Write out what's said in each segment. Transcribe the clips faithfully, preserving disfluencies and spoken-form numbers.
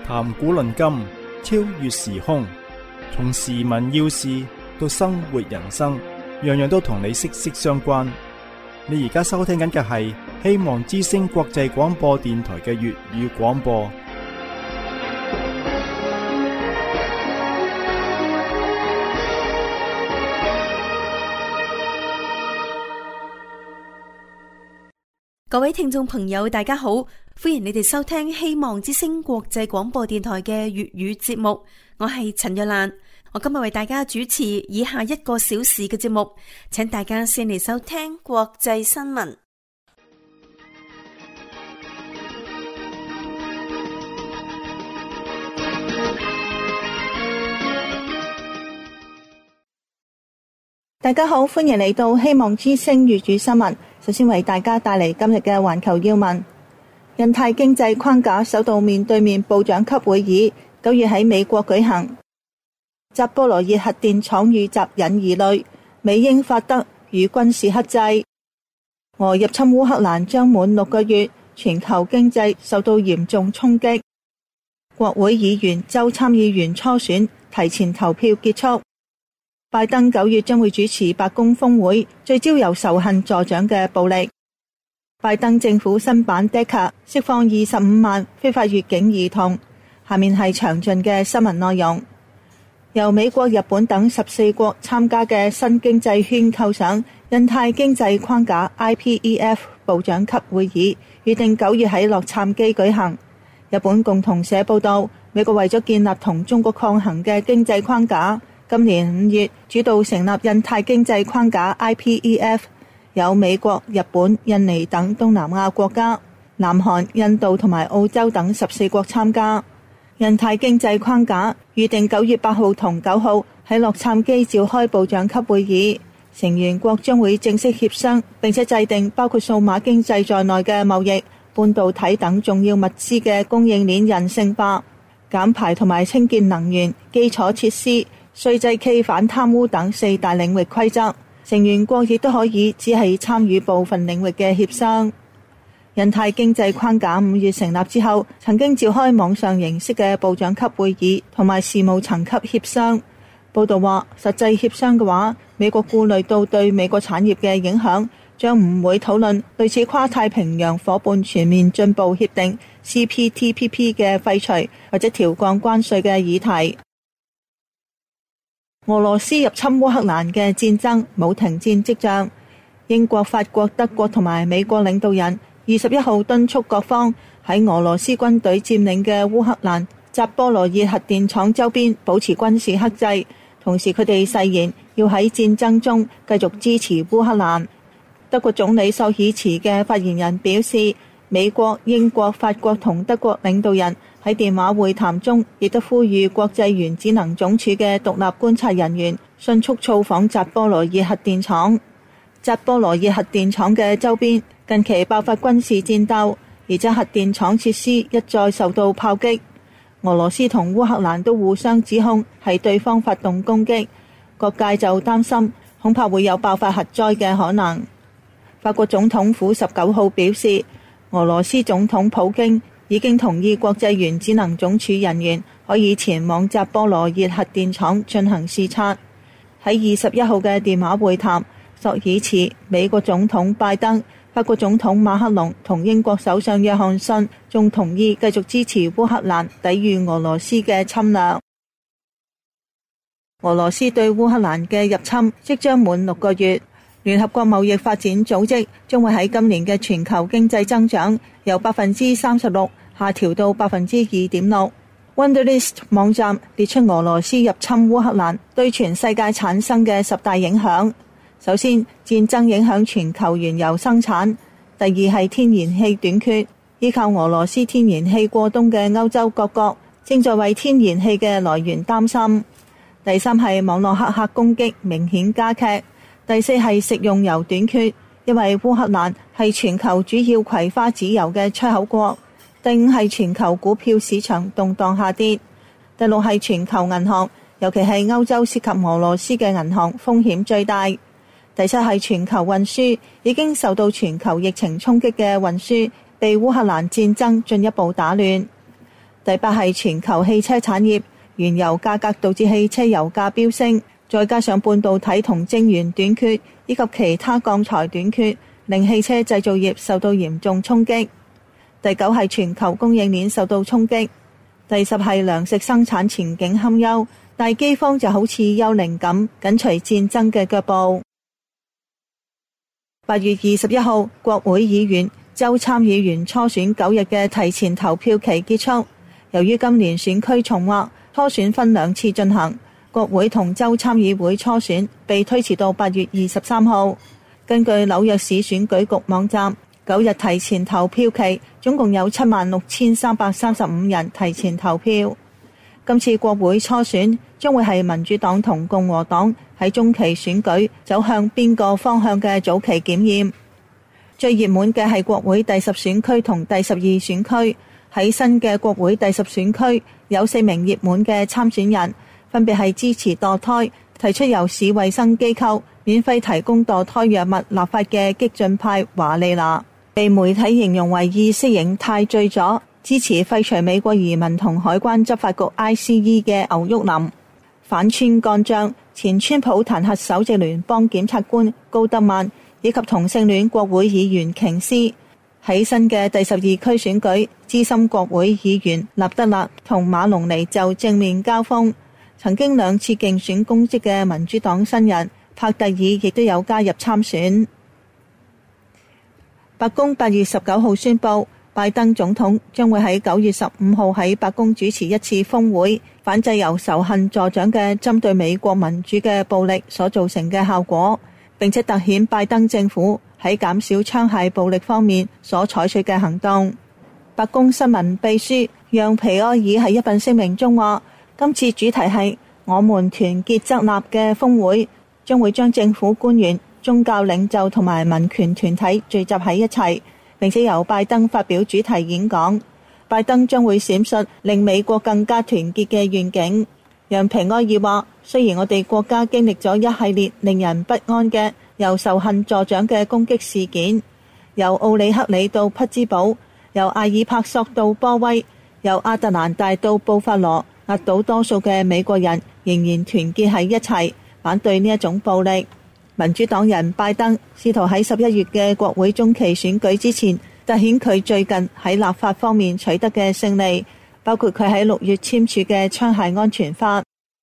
談古論今，超越時空，從時聞要事到生活人生，樣樣都同你息息相關。你而家收聽緊嘅係希望之聲國際廣播電台嘅粵語廣播。 各位聽眾朋友，大家好，歡迎你哋收聽希望之聲國際廣播電台嘅粵語節目。我係陳若蘭，我今日為大家主持以下一個小時嘅節目，請大家先嚟收聽國際新聞。 大家好，歡迎嚟到希望之聲粵語新聞。首先為大家帶嚟今日嘅環球要聞。印太經濟框架首度面對面部長級會議，九月喺美國舉行。扎波羅熱核電廠遇襲引疑慮，美英法德與軍事克制。俄入侵烏克蘭將滿六個月，全球經濟受到嚴重衝擊。國會議員州參議員初選提前投票結束。拜登九月將會主持白宮峰會，聚焦由仇恨助長嘅暴力。拜登政府新版 D A C A 釋放二十五萬非法越境兒童。下面係詳盡嘅新聞內容。由美國、日本等十四國參加嘅新經濟圈構想印太經濟框架 I P E F 部長級會議，預定九月喺洛杉磯舉行。日本共同社報道，美國為咗建立同中國抗衡嘅經濟框架，今年五月主導成立印太經濟框架 I P E F， 有美國、日本、印尼等東南亞國家、南韓、印度同埋澳洲等十四國參加。印太經濟框架預定九月八號同九號喺洛杉磯召開部長級會議，成員國將會正式協商，並且制定包括數碼經濟在內嘅貿易、半導體等重要物資嘅供應鏈人性化、減排同埋清潔能源、基礎設施、稅制暨反貪污等四大領域規則。成員國亦都可以只係參與部分領域嘅協商。印太經濟框架五月成立之後，曾經召開網上形式嘅部長級會議同埋事務層級協商。報道話，實際協商嘅話，美國顧慮到對美國產業嘅影響，將唔會討論類似跨太平洋夥伴全面進步協定 C P T P P 嘅廢除或者調降關稅嘅議題。俄羅斯入侵烏克蘭嘅戰爭冇停戰跡象。英國、法國、德國同埋美國領導人二十一號敦促各方喺俄羅斯軍隊佔領嘅烏克蘭扎波羅熱核電廠周邊保持軍事克制，同時佢哋誓言要喺戰爭中繼續支持烏克蘭。德國總理朔爾茨嘅發言人表示，美國、英國、法國同德國領導人喺電話會談中亦都呼籲國際原子能總署嘅獨立觀察人員迅速造訪扎波羅熱核電廠。扎波羅熱核電廠嘅周邊近期爆發軍事戰鬥，而且核電廠設施一再受到炮擊。俄羅斯同烏克蘭都互相指控係對方發動攻擊，各界就擔心恐怕會有爆發核災嘅可能。法國總統府十九號表示，俄羅斯總統普京已經同意國際原子能總署人員可以前往扎波羅熱核電廠進行視察。喺二十一號嘅電話會談，朔爾茨、美國總統拜登、法國總統馬克龍同英國首相約翰遜仲同意繼續支持烏克蘭抵禦俄羅斯嘅侵略。俄羅斯對烏克蘭嘅入侵即將滿六個月，聯合國貿易發展組織將會喺今年嘅全球經濟增長由百分之三十六下調到百分之二點六。Wunderlist 網站列出俄羅斯入侵烏克蘭對全世界產生嘅十大影響。首先，戰爭影響全球原油生產；第二係天然氣短缺，依靠俄羅斯天然氣過冬嘅歐洲各國正在為天然氣嘅來源擔心；第三係網絡黑客攻擊明顯加劇；第四係食用油短缺，因為烏克蘭係全球主要葵花籽油嘅出口國；第五係全球股票市場動盪下跌；第六係全球銀行，尤其係歐洲涉及俄羅斯嘅銀行風險最大。第七係全球運輸，已經受到全球疫情衝擊嘅運輸被烏克蘭戰爭進一步打亂。 第八係全球汽車產業，原油價格導致汽車油價飆升，再加上半導體同晶圓短缺以及其他鋼材短缺，令汽車製造業受到嚴重衝擊。第九係全球供應鏈受到衝擊。第十係糧食生產前景堪憂，但饑荒就好似幽靈咁緊隨戰爭嘅腳步。八月二十一號，國會議員、州參議員初選九日嘅提前投票期結束。由於今年選區重劃，初選分兩次進行，國會同州參議會初選被推遲到八月二十三號。根據紐約市選舉局網站，九日提前投票期總共有七萬六千三百三十五人提前投票。今次國會初選將會係民主黨同共和黨喺中期選舉走向邊個方向嘅早期檢驗。最熱門嘅係國會第十選區同第十二選區。喺新嘅國會第十選區有四名熱門嘅參選人，分別係支持墮胎、提出由市衛生機構免費提供墮胎藥物立法嘅激進派華利娜，被媒體形容為意識形態最左，支持廢除美國移民同海關執法局 I C E 嘅牛沃林，反川幹將前川普彈劾首席聯邦檢察官高德曼，以及同性戀國會議員瓊斯。喺新嘅第十二區選舉，資深國會議員納德勒同馬龍尼就正面交鋒。曾經兩次競選公職嘅民主黨新人帕特爾亦都有加入參選。白宮八月十九號宣布，拜登總統將會喺九月十五號喺白宮主持一次峰會，反制由仇恨助長嘅針對美國民主嘅暴力所造成嘅效果，並且凸顯拜登政府喺減少槍械暴力方面所採取嘅行動。白宮新聞秘書讓皮埃爾喺一份聲明中話，今次主題係我們團結則立嘅峰會，將會將政府官員、宗教領袖同埋民權團體聚集喺一齊，並且由拜登發表主題演講。拜登將會闡述令美國更加團結嘅願景。讓皮埃爾話，雖然我哋國家經歷咗一系列令人不安嘅由仇恨助長嘅攻擊事件，由奧里克里到匹茲堡，由艾爾帕索到波威，由亞特蘭大到布法羅，壓倒多數嘅美國人仍然團結喺一齊，反對呢一種暴力。民主黨人拜登試圖喺十一月嘅國會中期選舉之前，凸顯佢最近喺立法方面取得嘅勝利，包括佢喺六月簽署嘅槍械安全法。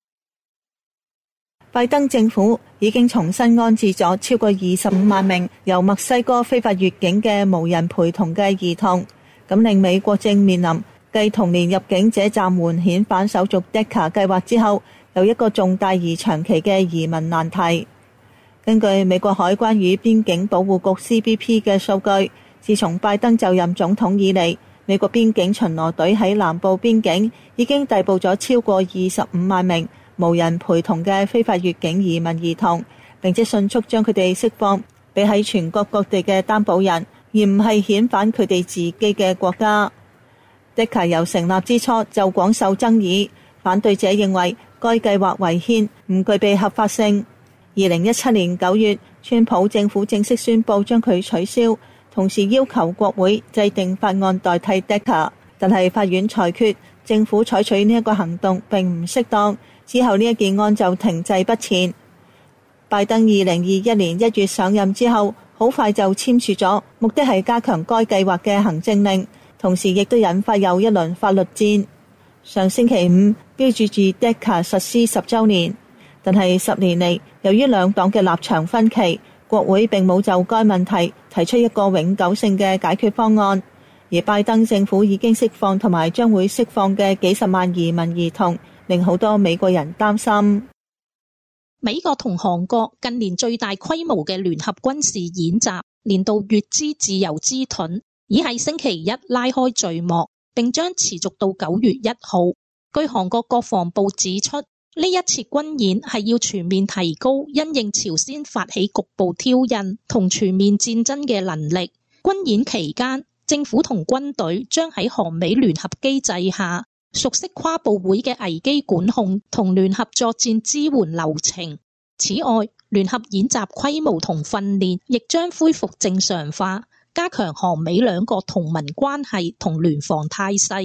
拜登政府已經重新安置咗超過二十五萬名由墨西哥非法越境嘅無人陪同嘅兒童，咁令美國正面臨繼同年入境者暫緩遣返手續 D A C A 計劃之後，有一個重大而長期嘅移民難題。根據美國海關與邊境保護局 C B P 嘅數據，自從拜登就任總統以嚟，美國邊境巡邏隊喺南部邊境已經逮捕咗超過二十五萬名無人陪同嘅非法越境移民兒童，並且迅速將佢哋釋放俾喺全國各地嘅擔保人，而唔係遣返佢哋自己嘅國家。D A C A 由成立之初就廣受爭議，反對者認為該計劃違憲，唔具備合法性。二零一七年九月，川普政府正式宣布將佢取消，同時要求國會制定法案代替 D A C A， 但係法院裁決政府採取呢一個行動並唔適當，之後呢一件案就停滯不前。拜登二零二一年一月上任之後，好快就簽署咗，目的係加強該計劃嘅行政令，同時亦都引發又一輪法律戰。上星期五標誌住 D A C A 實施十週年，但係十年嚟，由於兩黨嘅立場分歧，國會並冇就該問題提出一個永久性嘅解決方案。而拜登政府已經釋放同埋將會釋放嘅幾十萬移民兒童，令好多美國人擔心。 美國同韓國近年最大規模嘅聯合軍事演習年度乙支自由之盾已喺星期一拉開序幕，並將持續到九月一號。據韓國國防部指出，呢一次軍演係要全面提高因應朝鮮發起局部挑釁同全面戰爭嘅能力。軍演期間，政府同軍隊將喺韓美聯合機制下熟悉跨部會嘅危機管控同聯合作戰支援流程。此外，聯合演習規模同訓練亦將恢復正常化，加強韓美兩國同盟關係同聯防態勢。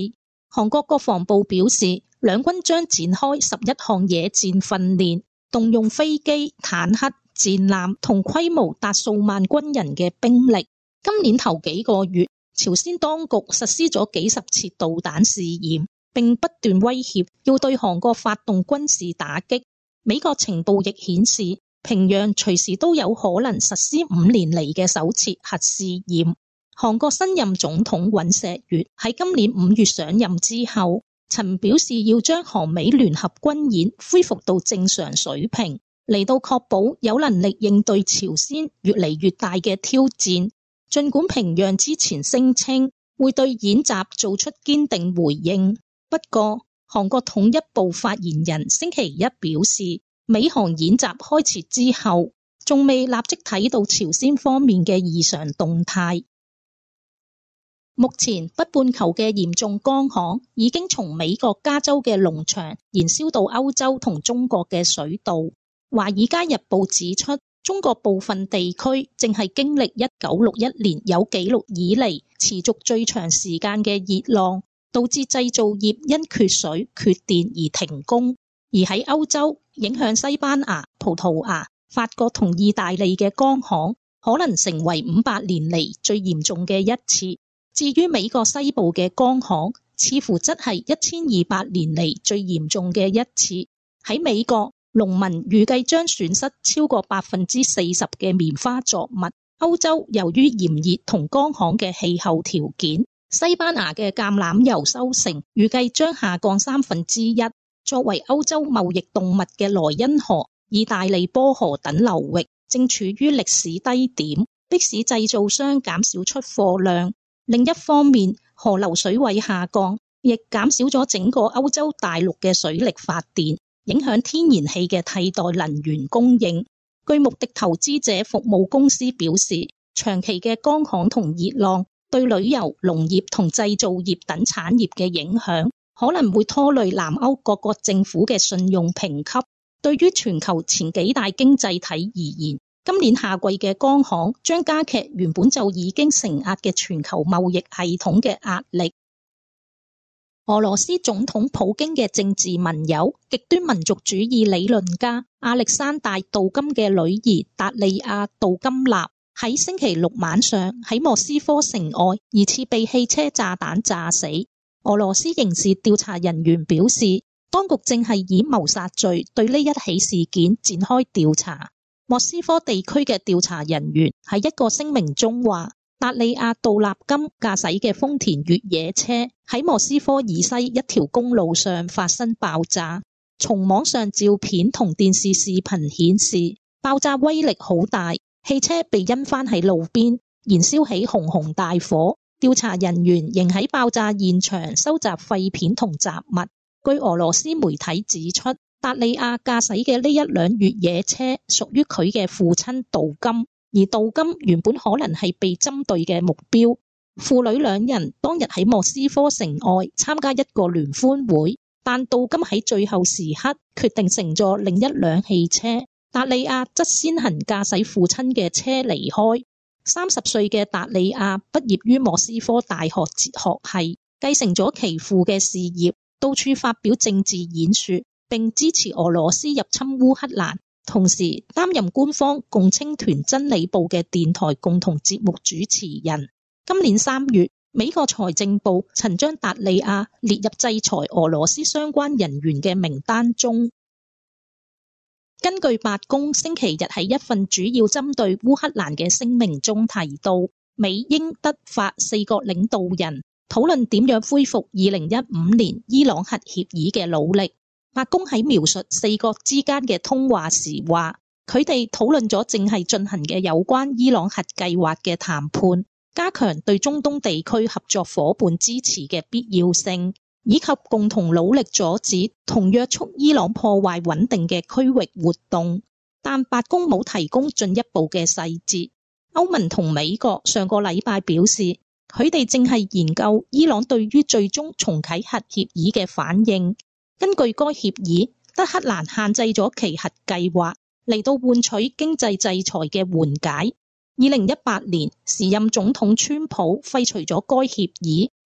韓國國防部表示，兩軍將展開十一項野戰訓練，動用飛機、坦克、戰艦同規模達數萬軍人嘅兵力。今年頭幾個月，朝鮮當局實施咗幾十次導彈試驗，並不斷威脅要對韓國發動軍事打擊。美國情報亦顯示，平壤隨時都有可能實施五年嚟嘅首次核試驗。韓國新任總統尹錫悅喺今年五月上任之後，曾表示要將韓美聯合軍演恢復到正常水平，嚟到確保有能力應對朝鮮越嚟越大嘅挑戰。儘管平壤之前聲稱會對演習做出堅定回應，不過韓國統一部發言人星期一表示，美韓演習開始之後，仲未立即睇到朝鮮方面嘅異常動態。目前北半球嘅嚴重乾旱已經從美國加州嘅農場延燒到歐洲同中國嘅水道。華爾街日報指出，中國部分地區正係經歷一九六一年有紀錄以嚟持續最長時間嘅熱浪，導致製造業因缺水、缺電而停工。而喺歐洲，影響西班牙、葡萄牙、法國同意大利嘅乾旱，可能成為五百年嚟最嚴重嘅一次。至於美國西部嘅乾旱，似乎則係一千二百年嚟最嚴重嘅一次。喺美國，農民預計將損失超過百分之四十嘅棉花作物。歐洲由於炎熱同乾旱嘅氣候條件，西班牙嘅橄欖油收成預計將下降三分之一。作為歐洲貿易動脈嘅萊茵河、意大利波河等流域正處於歷史低點，迫使製造商減少出貨量。另一方面，河流水位下降，亦減少咗整個歐洲大陸嘅水力發電，影響天然氣嘅替代能源供應。據穆迪投資者服務公司表示，長期嘅乾旱同熱浪對旅遊、農業同製造業等產業嘅影響，可能會拖累南歐各國政府嘅信用評級。對於全球前幾大經濟體而言，今年夏季嘅乾旱將加劇原本就已經承壓嘅全球貿易系統嘅壓力。俄羅斯總統普京嘅政治盟友、極端民族主義理論家亞歷山大·杜金嘅女兒達利亞·杜金納喺星期六晚上喺莫斯科城外疑似被汽車炸彈炸死。俄羅斯刑事調查人員表示，當局正係以謀殺罪對呢一起事件展開調查。莫斯科地區嘅調查人員喺一個聲明中話，達利亞·杜納金駕駛嘅豐田越野車喺莫斯科以西一條公路上發生爆炸。從網上照片同電視視頻顯示，爆炸威力好大，汽車被扔翻喺路邊，燃燒起熊熊大火。調查人員仍喺爆炸現場收集廢片同雜物。據俄羅斯媒體指出，達利亞駕駛嘅呢一輛越野車屬於佢嘅父親杜金，而杜金原本可能係被針對嘅目標。父女兩人當日喺莫斯科城外參加一個聯歡會，但杜金喺最後時刻決定乘坐另一輛汽車，達利亞則先行駕駛父親嘅車離開。三十歲嘅達利亞畢業於莫斯科大學哲學系，繼承咗其父嘅事業，到處發表政治演說，並支持俄羅斯入侵烏克蘭，同時擔任官方共青團真理報嘅電台共同節目主持人。今年三月，美國財政部曾將達利亞列入制裁俄羅斯相關人員嘅名單中。根據白宮星期日喺一份主要針對烏克蘭嘅聲明中提到，美英德法四國領導人討論點樣恢復二零一五年伊朗核協議嘅努力。白宮喺描述四國之間嘅通話時話，佢哋討論咗正係進行嘅有關伊朗核計劃嘅談判，加強對中東地區合作夥伴支持嘅必要性，以及共同努力阻止同約束伊朗破壞穩定嘅區域活動。但白宮冇提供進一步嘅細節。歐盟同美國上個禮拜表示，佢哋正係研究伊朗對於最終重啟核協議嘅反應。根據該協議，德黑蘭限制咗其核計劃，嚟到換取經濟制裁嘅緩解。二零一八年，時任總統川普廢除咗該協議，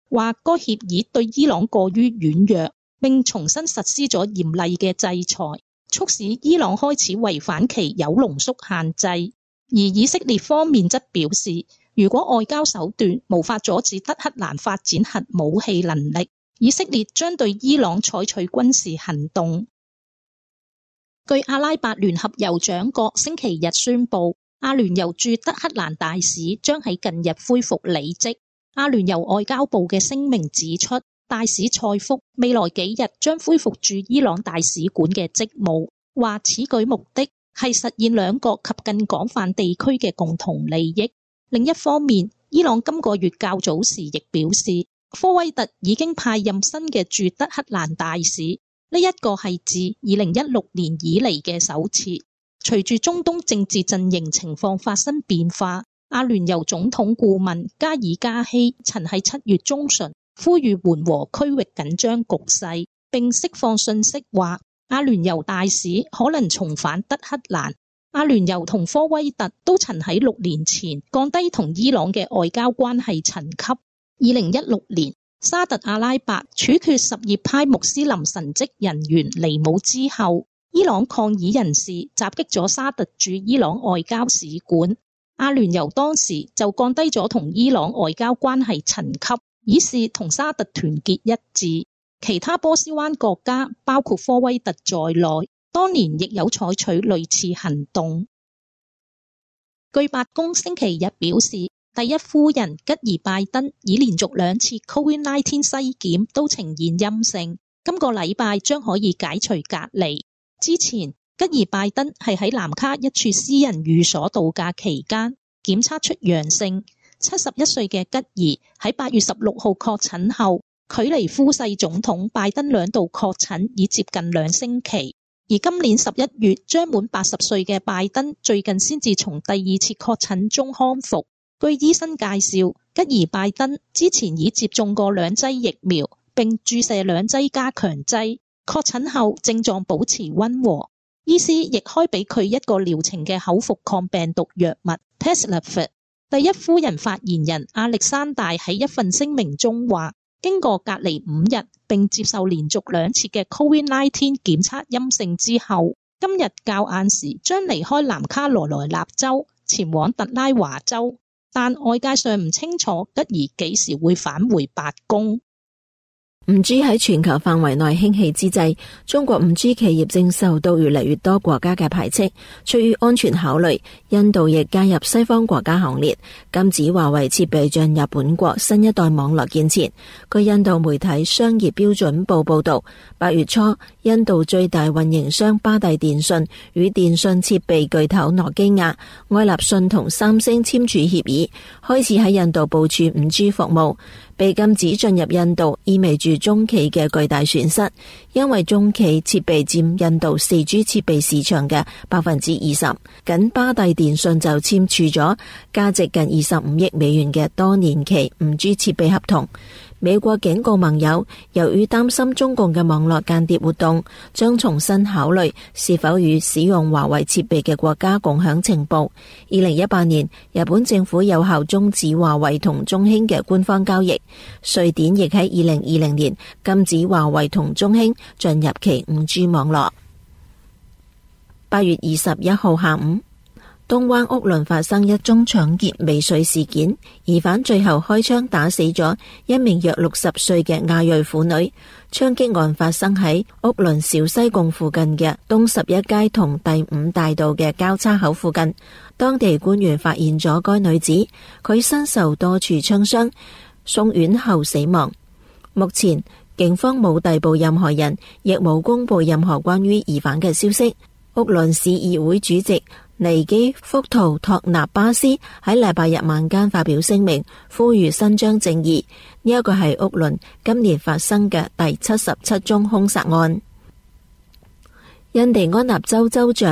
話該協議對伊朗過於軟弱，並重新實施咗嚴厲嘅制裁，促使伊朗開始違反其鈾濃縮限制。而以色列方面則表示，如果外交手段無法阻止德黑蘭發展核武器能力，以色列將對伊朗採取軍事行動。據阿拉伯聯合酋長國星期日宣布，阿聯酋駐德黑蘭大使將喺近日恢復履職。阿聯酋外交部嘅聲明指出，大使塞福未來幾日將恢復駐伊朗大使館嘅職務，話此舉目的係實現兩國及更廣泛地區嘅共同利益。另一方面，伊朗今個月較早時亦表示，科威特已經派任新嘅駐德黑蘭大使，呢一個係自二零一六年以嚟嘅首次。隨住中東政治陣營情況發生變化，阿聯酋總統顧問加爾加希曾喺七月中旬呼籲緩和區域緊張局勢，並釋放信息話阿聯酋大使可能重返德黑蘭。阿聯酋同科威特都曾喺六年前降低同伊朗嘅外交關係層級。二零一六年，沙特阿拉伯處決什葉派穆斯林神職人員尼姆之後，伊朗抗議人士襲擊咗沙特駐伊朗外交使館。阿聯酋當時就降低咗同伊朗外交關係層級，以示同沙特團結一致。其他波斯灣國家，包括科威特在內，當年亦有採取類似行動。據白宮星期日表示，第一夫人吉爾拜登已連續兩次 Covid 十九 篩檢都呈現陰性，今個禮拜將可以解除隔離。之前吉爾拜登係喺南卡一處私人寓所度假期間檢測出陽性。七十一歲嘅吉爾喺八月十六號確診後，距離夫婿總統拜登兩度確診已接近兩星期。而今年十一月將滿八十歲嘅拜登最近先至從第二次確診中康復。據醫生介紹，吉爾拜登之前已接種過兩劑疫苗，並注射兩劑加強劑。確診後症狀保持溫和，醫師亦開俾佢一個療程嘅口服抗病毒藥物 Paxlovid。第一夫人發言人亞歷山大喺一份聲明中話，經過隔離五日並接受連續兩次嘅 Covid 十九 檢測陰性之後，今日較晏時將離開南卡羅來納州前往特拉華州，但外界尚唔清楚吉爾幾時會返回白宮。 五 G 喺全球範圍內興起之際，中國五 G 企業正受到越嚟越多國家嘅排斥。出於安全考慮，印度亦加入西方國家行列，禁止華為設備進入本國新一代網絡建設。據印度媒體商業標準報報道，八月初，印度最大運營商巴蒂電信與電信設備巨頭諾基亞、愛立信同三星簽署協議，開始喺印度部署五 G 服務。被禁止進入印度意味住中企嘅巨大損失，因為中企設備佔印度 四 G 設備市場嘅百分之二十。僅巴蒂電信就簽署咗價值近二十五億美元嘅多年期五 G 設備合同。美國警告盟友，由於擔心中共嘅網絡間諜活動，將重新考慮是否與使用華為設備嘅國家共享情報。二零一八年，日本政府有效終止華為同中興嘅官方交易。瑞典亦喺二零二零年禁止華為同中興進入其五 G 網絡。八月二十一號下午，東灣屋崙發生一宗搶劫未遂事件，疑犯最後開槍打死咗一名約六十歲嘅亞裔婦女。槍擊案發生喺屋崙小西貢附近嘅東十一街同第五大道嘅交叉口附近。當地官員發現咗該女子，佢身受多處槍傷，送院後死亡。目前警方冇逮捕任何人，亦冇公布任何關於疑犯嘅消息。屋崙市議會主席尼基福圖托納巴斯喺禮拜日晚間發表聲明，呼籲伸張正義。呢一個係屋崙今年發生嘅第七十七宗兇殺案。印第安納州州長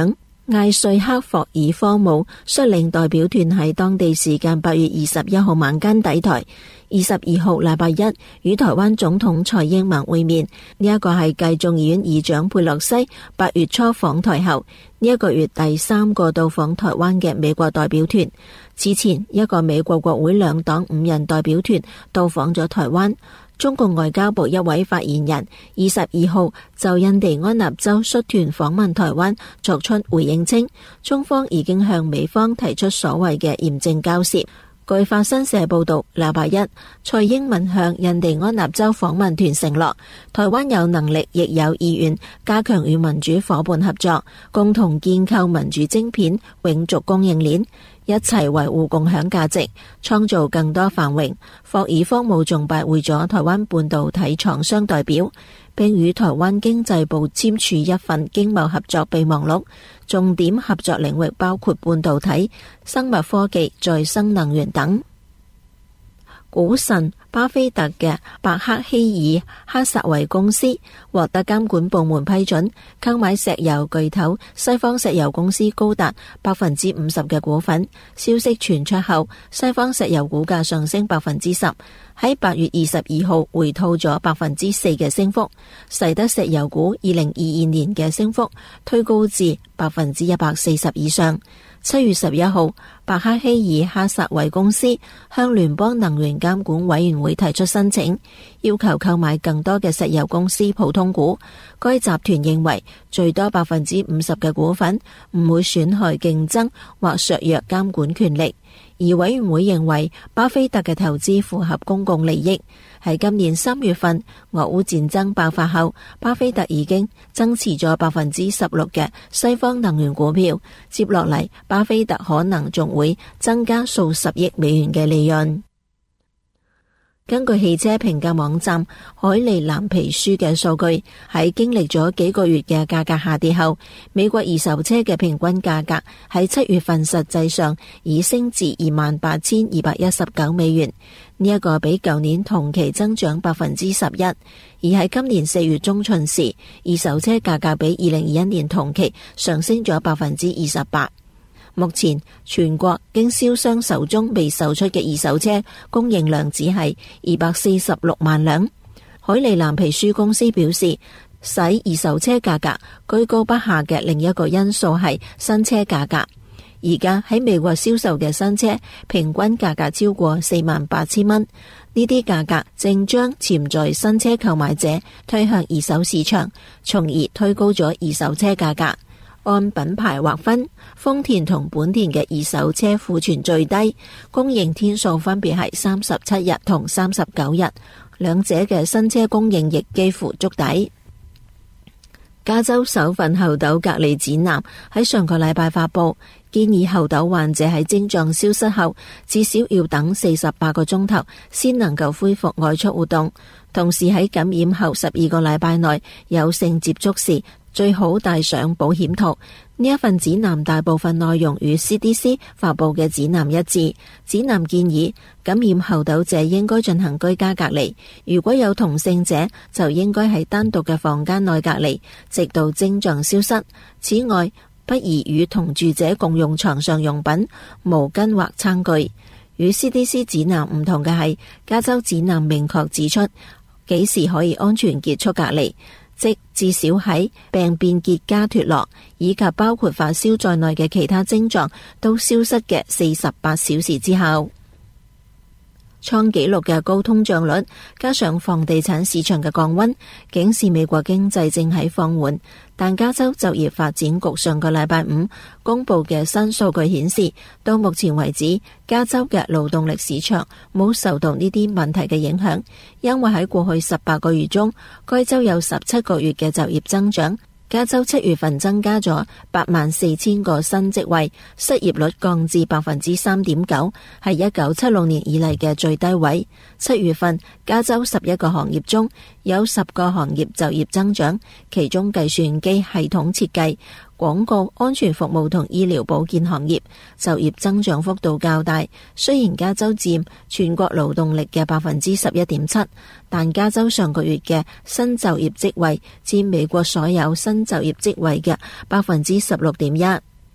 艾瑞克霍爾科姆率領代表團喺當地時間八月二十一號晚間抵台，二十二號禮拜一與台灣總統蔡英文會面。呢一個係繼眾議院議長佩洛西八月初訪台後，呢一個月第三個到訪台灣嘅美國代表團。此前一個美國國會兩黨五人代表團到訪咗台灣。中共外交部一位發言人二十二號就印第安納州率團訪問台灣作出回應稱，中方已經向美方提出所謂嘅嚴正交涉。據法新社報道，禮拜一蔡英文向印第安納州訪問團承諾，台灣有能力亦有意願加強與民主夥伴合作，共同建構民主晶片永續供應鏈，一齊維護共享價值，創造更多繁榮。霍爾科姆仲拜會咗台灣半導體廠商代表，並與台灣經濟部簽署一份經貿合作備忘錄，重點合作領域包括半導體、生物科技、再生能源等。股神巴菲特嘅伯克希爾哈撒韋公司獲得監管部門批准購買石油巨頭西方石油公司高達百分之五十嘅股份。消息傳出後，西方石油股價上升百分之十，喺八月二十二號回吐咗百分之四嘅升幅，使得石油股二零二二年嘅升幅推高至百分之一百四十以上。七月十一號，伯克希爾哈撒韋公司向聯邦能源監管委員會提出申請，要求購買更多嘅石油公司普通股。該集團認為最多百分之五十嘅股份唔會損害競爭或削弱監管權力，而委員會認為巴菲特嘅投資符合公共利益。喺今年三月份俄烏戰爭爆發後，巴菲特已經增持咗百分之十六嘅西方能源股票。接落嚟，巴菲特可能仲會增加數十億美元嘅利潤。根據汽車評價網站海利藍皮書嘅數據，喺經歷咗幾個月嘅價格下跌後，美國二手車嘅平均價格喺七月份實際上已升至二萬八千二百一十九美元，呢、這、一個比舊年同期增長百分之十一。而喺今年四月中旬時，二手車價格比二零二一年同期上升咗百分之二十八。目前全國經銷商手中未售出嘅二手車供應量只係二百四十六萬輛。海利藍皮書公司表示，使二手車價格居高不下嘅另一個因素係新車價格。而家喺美國銷售嘅新車平均價格超過四萬八千蚊，呢啲價格正將潛在新車購買者推向二手市場，從而推高咗二手車價格。按品牌劃分，豐田同本田嘅二手車庫存最低，供應天數分別係三十七日同三十九日，兩者嘅新車供應亦幾乎觸底。加州首份猴痘隔離指南喺上個禮拜發布，建議猴痘患者喺症狀消失後至少要等四十八個鐘頭先能夠恢復外出活動，同時喺感染後十二個禮拜內有性接觸時最好帶上保險套。呢一份指南大部分內容與 C D C 發佈嘅指南一致。指南建議感染猴痘者應該進行居家隔離，如果有同性者就應該喺單獨嘅房間內隔離，直到症狀消失。此外，不宜與同住者共用床上用品、毛巾或餐具。與 C D C 指南唔同嘅係，加州指南明確指出幾時可以安全結束隔離，即至少喺病變結痂脫落，以及包括發燒在內嘅其他症狀都消失嘅四十八小時之後。創紀錄嘅高通脹率，加上房地產市場嘅降溫，警示美國經濟正喺放緩。但加州就業發展局上個禮拜五公布嘅新數據顯示，到目前為止，加州嘅勞動力市場冇受到呢啲問題嘅影響，因為喺過去十八個月中，該州有十七個月嘅就業增長。加州七月份增加咗八萬四千個新職位，失業率降至百分之三點九，係一九七六年以嚟嘅最低位。七月份加州十一個行業中有十個行業就業增長，其中計算機系統設計、廣告、安全服務同醫療保健行業就業增長幅度較大。雖然加州佔全國勞動力嘅百分之十一點七，但加州上個月嘅新就業職位佔美國所有新就業職位嘅百分之十六點一。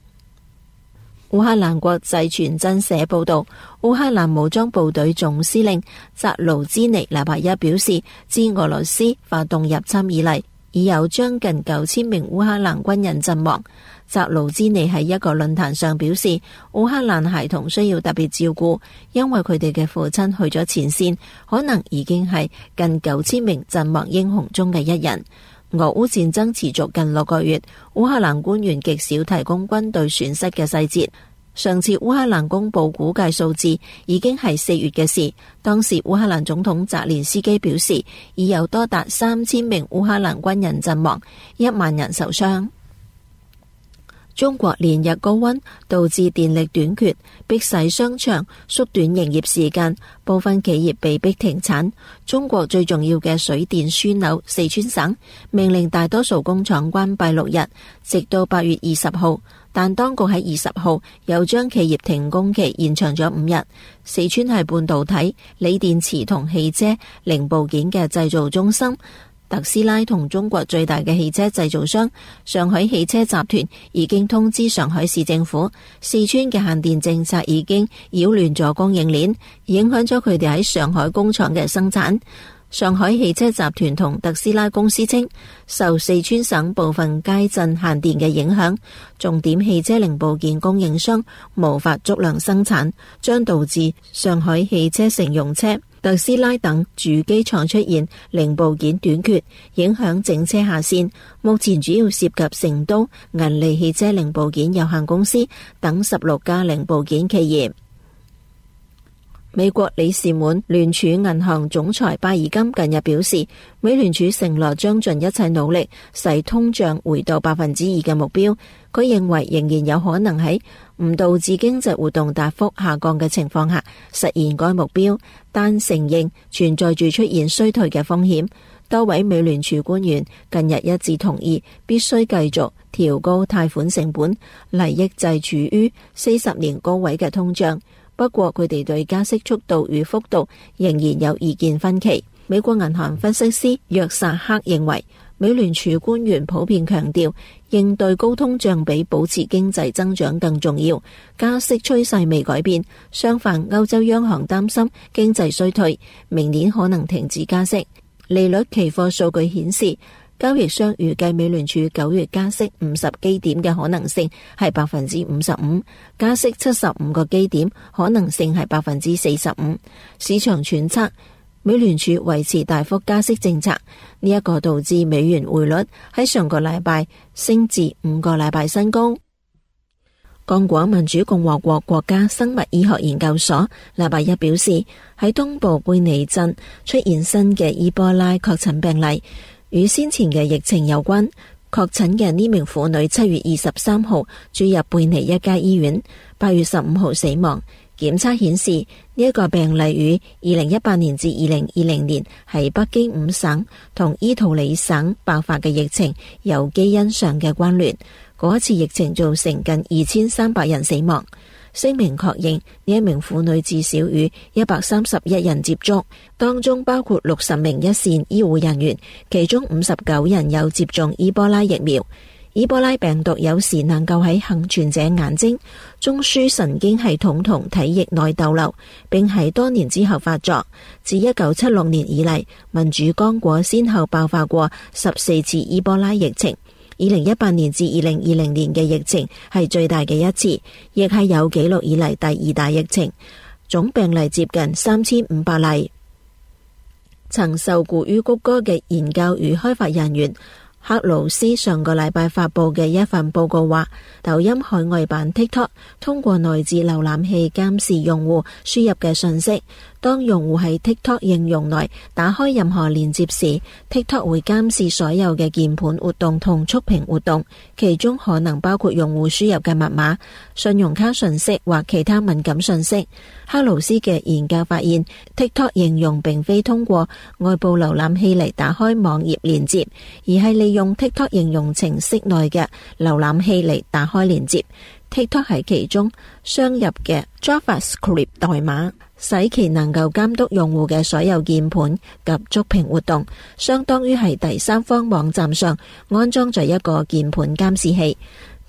烏克蘭國際傳真社報道，烏克蘭武裝部隊總司令扎盧茲尼禮拜一表示，自俄羅斯發動入侵以嚟，已有將近九千名烏克蘭軍人陣亡。扎盧茲尼喺一個論壇上表示，烏克蘭孩童需要特別照顧，因為佢哋嘅父親去咗前線，可能已經係近九千名陣亡英雄中嘅一人。俄烏戰爭持續近六個月，烏克蘭官員極少提供軍隊損失嘅細節。上次烏克蘭公布估計數字已經係四月嘅事，當時烏克蘭總統澤連斯基表示，已有多達三千名烏克蘭軍人陣亡，一萬人受傷。中國連日高溫導致電力短缺，迫使商場縮短營業時間，部分企業被迫停產。中國最重要嘅水電樞紐四川省命令大多數工廠關閉六日，直到八月二十號。但當局喺二十號又將企業停工期延長咗五日。四川係半導體、鋰電池同汽車零部件嘅製造中心。特斯拉同中國最大嘅汽車製造商上海汽車集團已經通知上海市政府，四川嘅限電政策已經擾亂咗供應鏈，影響咗佢哋喺上海工廠嘅生產。上海汽車集團同特斯拉公司稱，受四川省部分街鎮限電嘅影響，重點汽車零部件供應商無法足量生產，將導致上海汽車乘用車、特斯拉等主機廠出現零部件短缺，影響整車下線。目前主要涉及成都銀利汽車零部件有限公司等十六家零部件企業。美國里士滿聯儲銀行總裁巴爾金近日表示，美聯儲承諾將盡一切努力使通脹回到百分之二嘅目標。佢認為仍然有可能喺唔導致經濟活動大幅下降嘅情況下實現該目標，但承認存在住出現衰退嘅風險。多位美聯儲官員近日一致同意必須繼續調高貸款成本嚟抑制處於四十年高位嘅通脹。不過佢哋對加息速度與幅度仍然有意見分歧。美國銀行分析師約薩克認為，美聯儲官員普遍強調應對高通脹比保持經濟增長更重要，加息趨勢未改變。相反，歐洲央行擔心經濟衰退，明年可能停止加息。利率期貨數據顯示，交易商預計美聯儲九月加息五十基點嘅可能性係百分之五十五，加息七十五個基點可能性係百分之四十五。市場揣測美聯儲維持大幅加息政策，呢一個導致美元匯率喺上個禮拜升至五個禮拜新高。剛果民主共和國國家生物醫學研究所禮拜一表示，喺東部貝尼鎮出現新嘅伊波拉確診病例，與先前嘅疫情有關。確診嘅呢名婦女七月二十三號住入貝尼一家醫院，八月十五號死亡。檢測顯示呢一個病例與二零一八年至二零二零年喺北京五省同伊圖里省爆發嘅疫情有基因上嘅關聯。嗰一次疫情造成近二千三百人死亡。聲明確認呢一名婦女至少與一百三十一人接觸，當中包括六十名一線醫護人員，其中五十九人有接種伊波拉疫苗。伊波拉病毒有時能夠喺幸存者眼睛、中樞神經系統同體液內逗留，並喺多年之後發作。自一九七六年以嚟，民主剛果先後爆發過十四次伊波拉疫情。二零一八年至二零二零年嘅疫情係最大嘅一次，亦係有紀錄以嚟第二大疫情，總病例接近三千五百例。曾受雇於谷歌嘅研究與開發人員克魯斯上個禮拜發佈嘅一份報告話，抖音海外版 TikTok 通過內置瀏覽器監視用戶輸入嘅信息。當用戶喺 TikTok 應用內打開任何連接時， TikTok 會監視所有嘅鍵盤活動同觸屏活動，其中可能包括用戶輸入嘅密碼、信用卡信息或其他敏感信息。克魯斯嘅研究發現， TikTok 應用並非通過外部瀏覽器嚟打開網頁連接，而係利用 TikTok 應用程式內嘅瀏覽器嚟打開連接。TikTok 係其中鑲入嘅 JavaScript 代碼，使其能夠監督用戶嘅所有鍵盤及觸屏活動，相當於係第三方網站上安裝咗一個鍵盤監視器。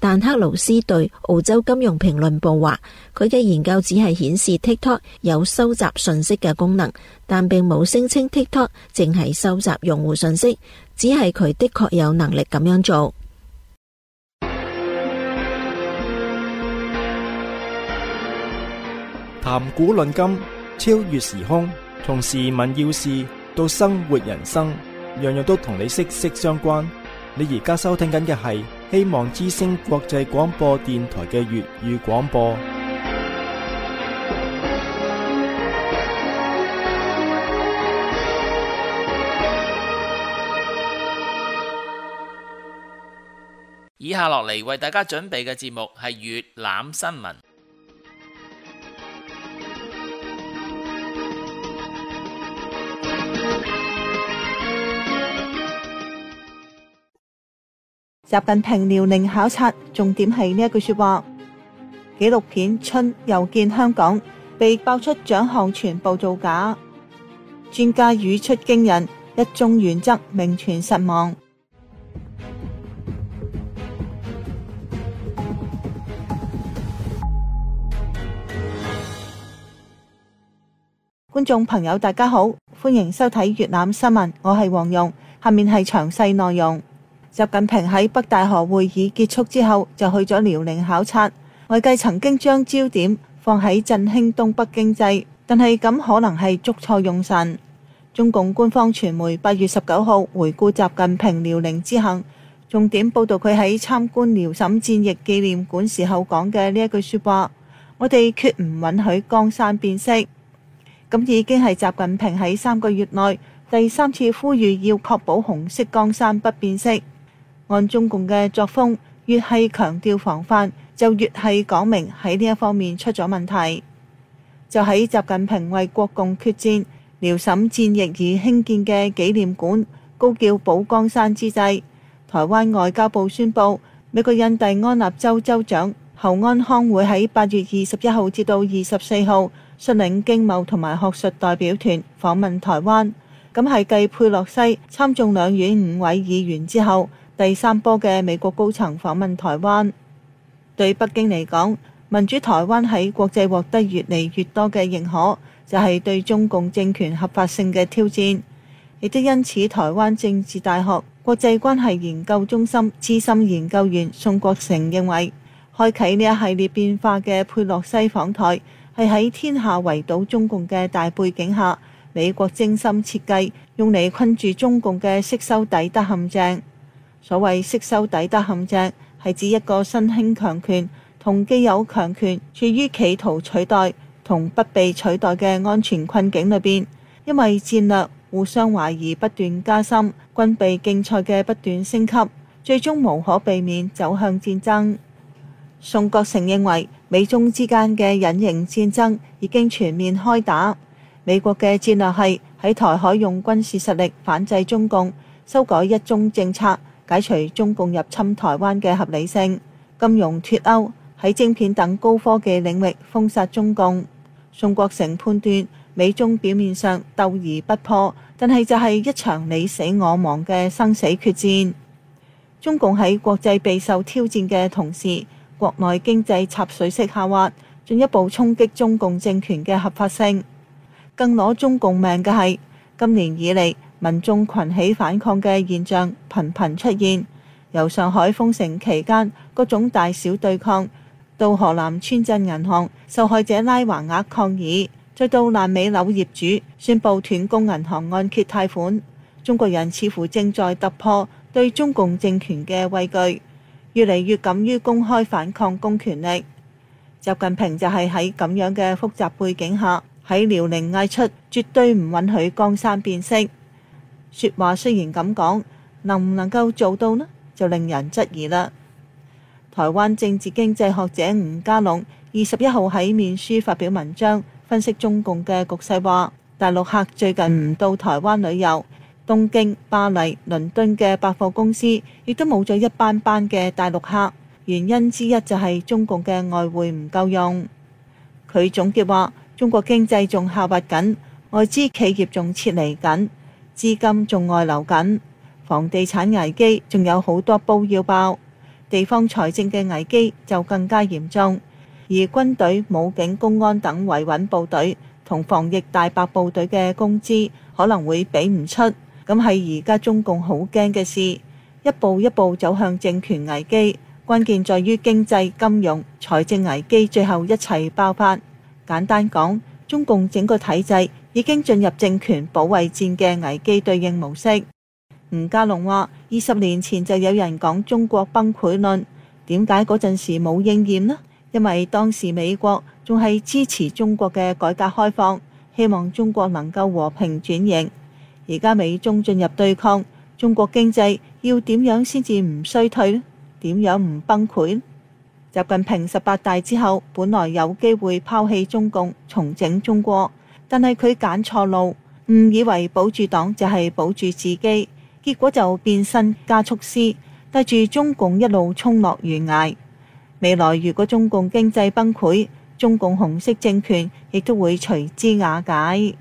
但克勞斯對澳洲金融評論報話，佢嘅研究只係顯示 TikTok 有收集信息嘅功能，但並冇聲稱 TikTok 淨係收集用戶信息，只係佢的確有能力咁樣做。 談古論今，超越時空，從時聞要事到生活人生，樣樣都同你息息相關。你而家收聽緊嘅係希望之聲國際廣播電台嘅粵語廣播。 以下落嚟為大家準備嘅節目係粵覽新聞。 習近平遼寧考察重點係呢一句說話。紀錄片《春又見香港》被爆出獎項全部造假，專家語出驚人，一中原則名存實亡。觀眾朋友大家好，歡迎收睇粵覽新聞，我係黃蓉，下面係詳細內容。習近平喺北戴河會議結束之後就去咗遼寧考察，外界曾經將焦點放喺振興東北經濟，但係咁可能係捉錯用神。中共官方傳媒八月十九號回顧習近平遼寧之行，重點報道佢喺參觀遼瀋戰役紀念館時候講嘅呢一句說話：我哋決唔允許江山變色。咁已經係習近平喺三個月內第三次呼籲要確保紅色江山不變色。按中共嘅作風，越係強調防範，就越係講明喺呢一方面出咗問題。就喺習近平為國共決戰遼瀋戰役而興建嘅紀念館高叫保江山之際，台灣外交部宣布，美國印第安納州州長侯安康會喺八月二十一號至到二十四號率領經貿同埋學術代表團訪問台灣，咁係繼佩洛西參眾兩院五位議員之後，第三波嘅美國高層訪問台灣。對北京嚟講，民主台灣喺國際獲得越嚟越多嘅認可，就係對中共政權合法性嘅挑戰。亦都因此，台灣政治大學國際關係研究中心資深研究員宋國成認為，開啟呢一系列變化嘅佩洛西訪台，係喺天下圍堵中共嘅大背景下，美國精心設計用嚟困住中共嘅息修底德陷阱。所謂息修底德陷阱，係指一個新興強權同既有強權處於企圖取代同不被取代嘅安全困境裏邊，因為戰略互相懷疑不斷加深，軍備競賽嘅不斷升級，最終無可避免走向戰爭。宋國成認為，美中之間嘅隱形戰爭已經全面開打，美國嘅戰略係喺台海用軍事實力反制中共，修改一中政策，解除中共入侵台灣嘅合理性，金融脫歐，喺晶片等高科技領域封殺中共。宋國成判斷，美中表面上鬥而不破，但係就係一場你死我亡嘅生死決戰。中共喺國際備受挑戰嘅同時，國內經濟插水式下滑，進一步衝擊中共政權嘅合法性。更攞中共命嘅係，今年以嚟民眾群起反抗嘅現象頻頻出現，由上海封城期間各種大小對抗，到河南村鎮銀行受害者拉橫額抗議，再到爛尾樓業主宣布斷供銀行按揭貸款，中國人似乎正在突破對中共政權嘅畏懼，越嚟越敢於公開反抗公權力。習近平就係喺咁樣嘅複雜背景下，喺遼寧嗌出絕對唔允許江山變色。說話雖然咁講，能唔能夠做到呢？就令人質疑啦。台灣政治經濟學者吳家龍二十一號喺面書發表文章，分析中共嘅局勢，話大陸客最近唔到台灣旅遊，東京、巴黎、倫敦嘅百貨公司亦都冇咗一班班嘅大陸客，原因之一就係中共嘅外匯唔夠用。佢總結話，中國經濟仲下滑緊，外資企業仲撤離緊，資金仲外流緊，房地產危機仲有好多煲要爆， 地方財政嘅危機就更加嚴重。而軍隊、武警、公安等維穩部隊同防疫大白部隊嘅工資可能會比唔出，咁係而家中共好驚嘅事，一步一步走向政權危機。關鍵在於經濟、金融、財政危機最後一齊爆發。簡單講，中共整個體制已經進入政權保衛戰嘅危機對應模式。吳家龍話：二十年前就有人講中國崩潰論，點解嗰陣時冇應驗呢？因為當時美國仲係支持中國嘅改革開放，希望中國能夠和平轉型。而家美中進入對抗，中國經濟要點樣先至唔衰退呢？點樣唔崩潰？習近平十八大之後，本來有機會拋棄中共，重整中國，但係佢揀錯路，誤以為保住黨就係保住自己，結果就變身加速師，帶住中共一路衝落懸崖。未來如果中共經濟崩潰，中共紅色政權亦都會隨之瓦解。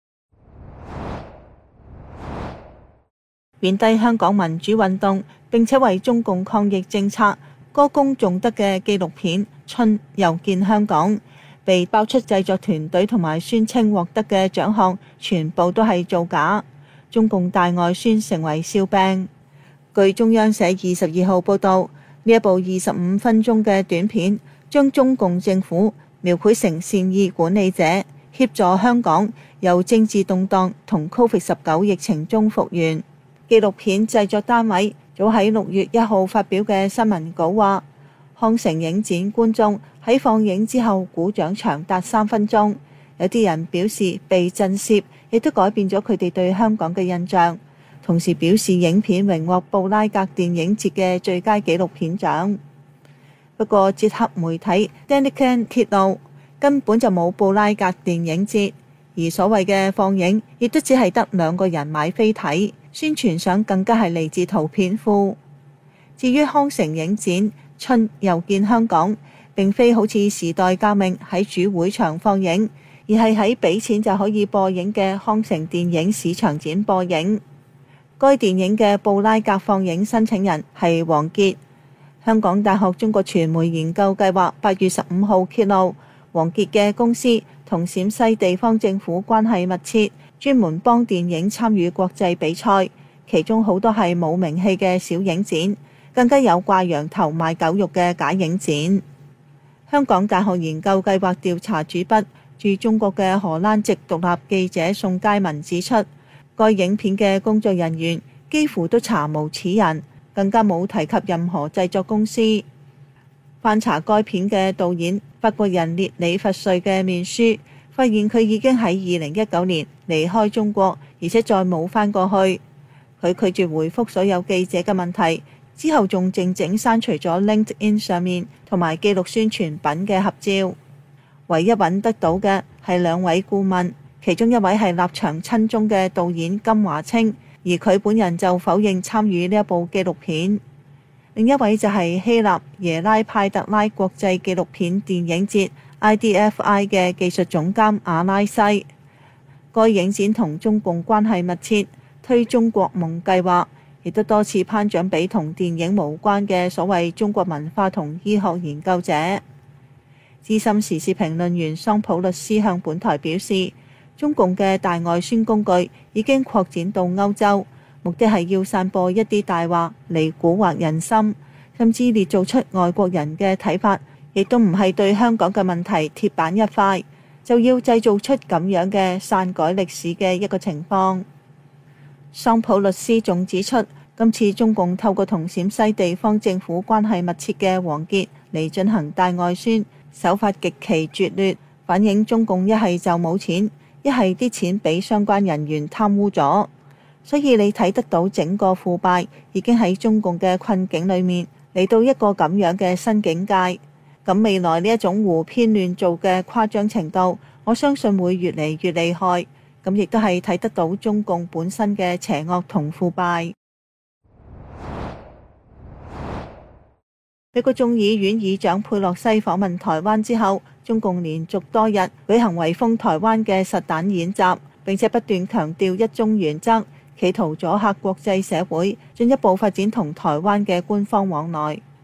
貶低香港民主運動並且為中共抗疫政策歌功頌德嘅紀錄片《春又見香港》被爆出製作團隊同埋宣稱獲得嘅獎項全部都係造假，中共大外宣成為笑柄。據中央社二十二號報道，呢一部二十五分鐘嘅短片將中共政府描繪成善意管理者，協助香港由政治動盪同 Covid 十九 疫情中復原。紀錄片製作單位早喺六月一號發表嘅新聞稿話，康城影展觀眾喺放映之後鼓掌長達三分鐘，有啲人表示被震懾，亦都改變咗佢哋對香港嘅印象。同時表示影片榮獲布拉格電影節嘅最佳紀錄片獎。不過捷克媒體 Dnevnik 揭露，根本就冇布拉格電影節，而所謂嘅放映亦都只係得兩個人買飛睇，宣傳上更加係嚟自圖片庫。至於康城影展春又見香港，並非好似時代革命喺主會場放映，而係喺俾錢就可以播映嘅康城電影市場展播映。該電影嘅布拉格放映申請人係王傑。香港大學中國傳媒研究計劃八月十五號揭露，王傑嘅公司同陝西地方政府關係密切，專門幫電影參與國際比賽，其中好多係冇名氣嘅小影展，更加有掛羊頭賣狗肉嘅假影展。香港大學研究計劃調查主筆駐中國嘅荷蘭籍獨立記者宋佳文指出，該影片嘅工作人員幾乎都查無此人，更加冇提及任何製作公司。翻查該片嘅導演法國人列里佛瑞嘅面書，發現佢已經喺二零一九年離開中國，而且再冇翻過去。佢拒絕回覆所有記者嘅問題，之後仲靜靜刪除咗 LinkedIn 上面同埋記錄宣傳品嘅合照。唯一揾得到嘅係兩位顧問，其中一位係立場親中嘅導演金華青，而佢本人就否認參與呢一部紀錄片。另一位就係希臘耶拉派特拉國際紀錄片電影節 I D F I 嘅技術總監阿拉西。該影展同中共關係密切，推中國夢計劃，亦都多次頒獎俾同電影無關嘅所謂中國文化同醫學研究者。資深時事評論員桑普律師向本台表示，中共嘅大外宣工具已經擴展到歐洲，目的係要散播一啲大話嚟蠱惑人心，甚至捏造出外國人嘅睇法，亦都唔係對香港嘅問題鐵板一塊，就要製造出咁樣嘅篡改歷史嘅一個情況。桑普律師仲指出，今次中共透過同陝西地方政府關係密切嘅王傑嚟進行大外宣，手法極其拙劣，反映中共一係就冇錢，一係啲錢俾相關人員貪污咗。所以你睇得到整個腐敗已經喺中共嘅困境裏面嚟到一個咁樣嘅新境界。咁未來呢一種胡編亂造嘅誇張程度，我相信會越嚟越厲害。咁亦都係睇得到中共本身嘅邪惡同腐敗。美國眾議院議長佩洛西訪問台灣之後，中共連續多日舉行圍封台灣嘅實彈演習，並且不斷強調一中原則，企圖阻嚇國際社會進一步發展同台灣嘅官方往來。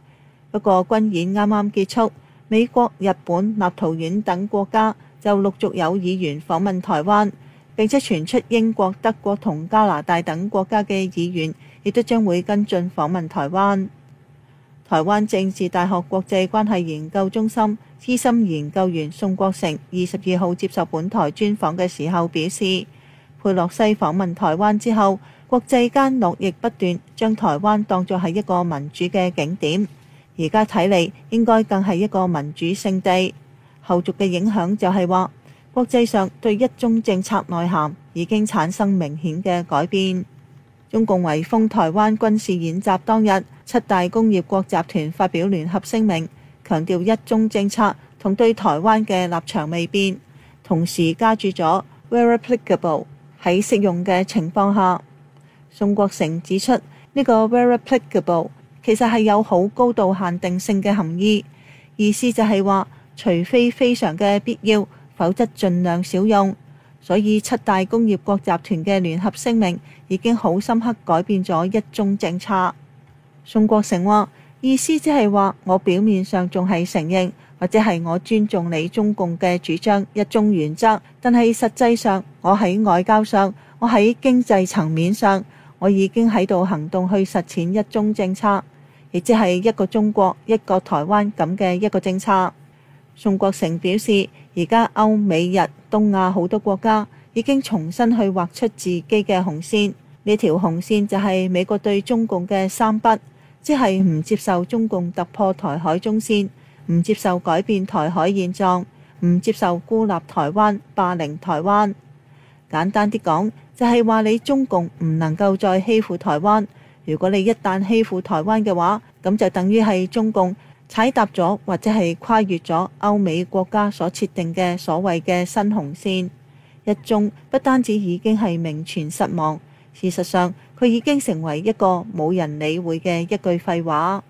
不過軍演啱啱結束，美國、日本、立陶宛等國家就陸續有議員訪問台灣，並且傳出英國、德國同加拿大等國家嘅議員亦都將會跟進訪問台灣。台灣政治大學國際關係研究中心資深研究員宋國成二十二號接受本台專訪嘅時候表示，佩洛西訪問台灣之後，國際間絡繹不斷，將台灣當作係一個民主嘅景點。而家睇嚟，應該更係一個民主聖地。後續嘅影響就係話，國際上對一中政策內涵已經產生明顯嘅改變。中共圍封台灣軍事演習當日，七大工業國集團發表聯合聲明，強調一中政策同對台灣嘅立場未變，同時加注咗 where applicable 喺適用嘅情況下。宋國成指出，呢個 where applicable其實係有好高度限定性嘅含義，意思就係話，除非非常嘅必要，否則盡量少用。所以七大工業國集團嘅聯合聲明已經好深刻改變咗一中政策。宋國成話，意思即係話，我表面上仲係承認或者係我尊重你中共嘅主張一中原則，但係實際上我喺外交上，我喺經濟層面上，我已經喺度行動去實踐一中政策，亦即係一個中國一個台灣咁嘅一個政策。宋國成表示，而家歐美日東亞好多國家已經重新去畫出自己嘅紅線，呢條紅線就係美國對中共嘅三不，即係唔接受中共突破台海中線，唔接受改變台海現狀，唔接受孤立台灣、霸凌台灣。簡單啲講，就係話你中共唔能夠再欺負台灣。如果你一旦欺負台灣嘅話，咁就等於係中共踩踏咗或者係跨越咗歐美國家所設定嘅所謂嘅新紅線。一中不單止已經係名存實亡，事實上佢已經成為一個冇人理會嘅一句廢話。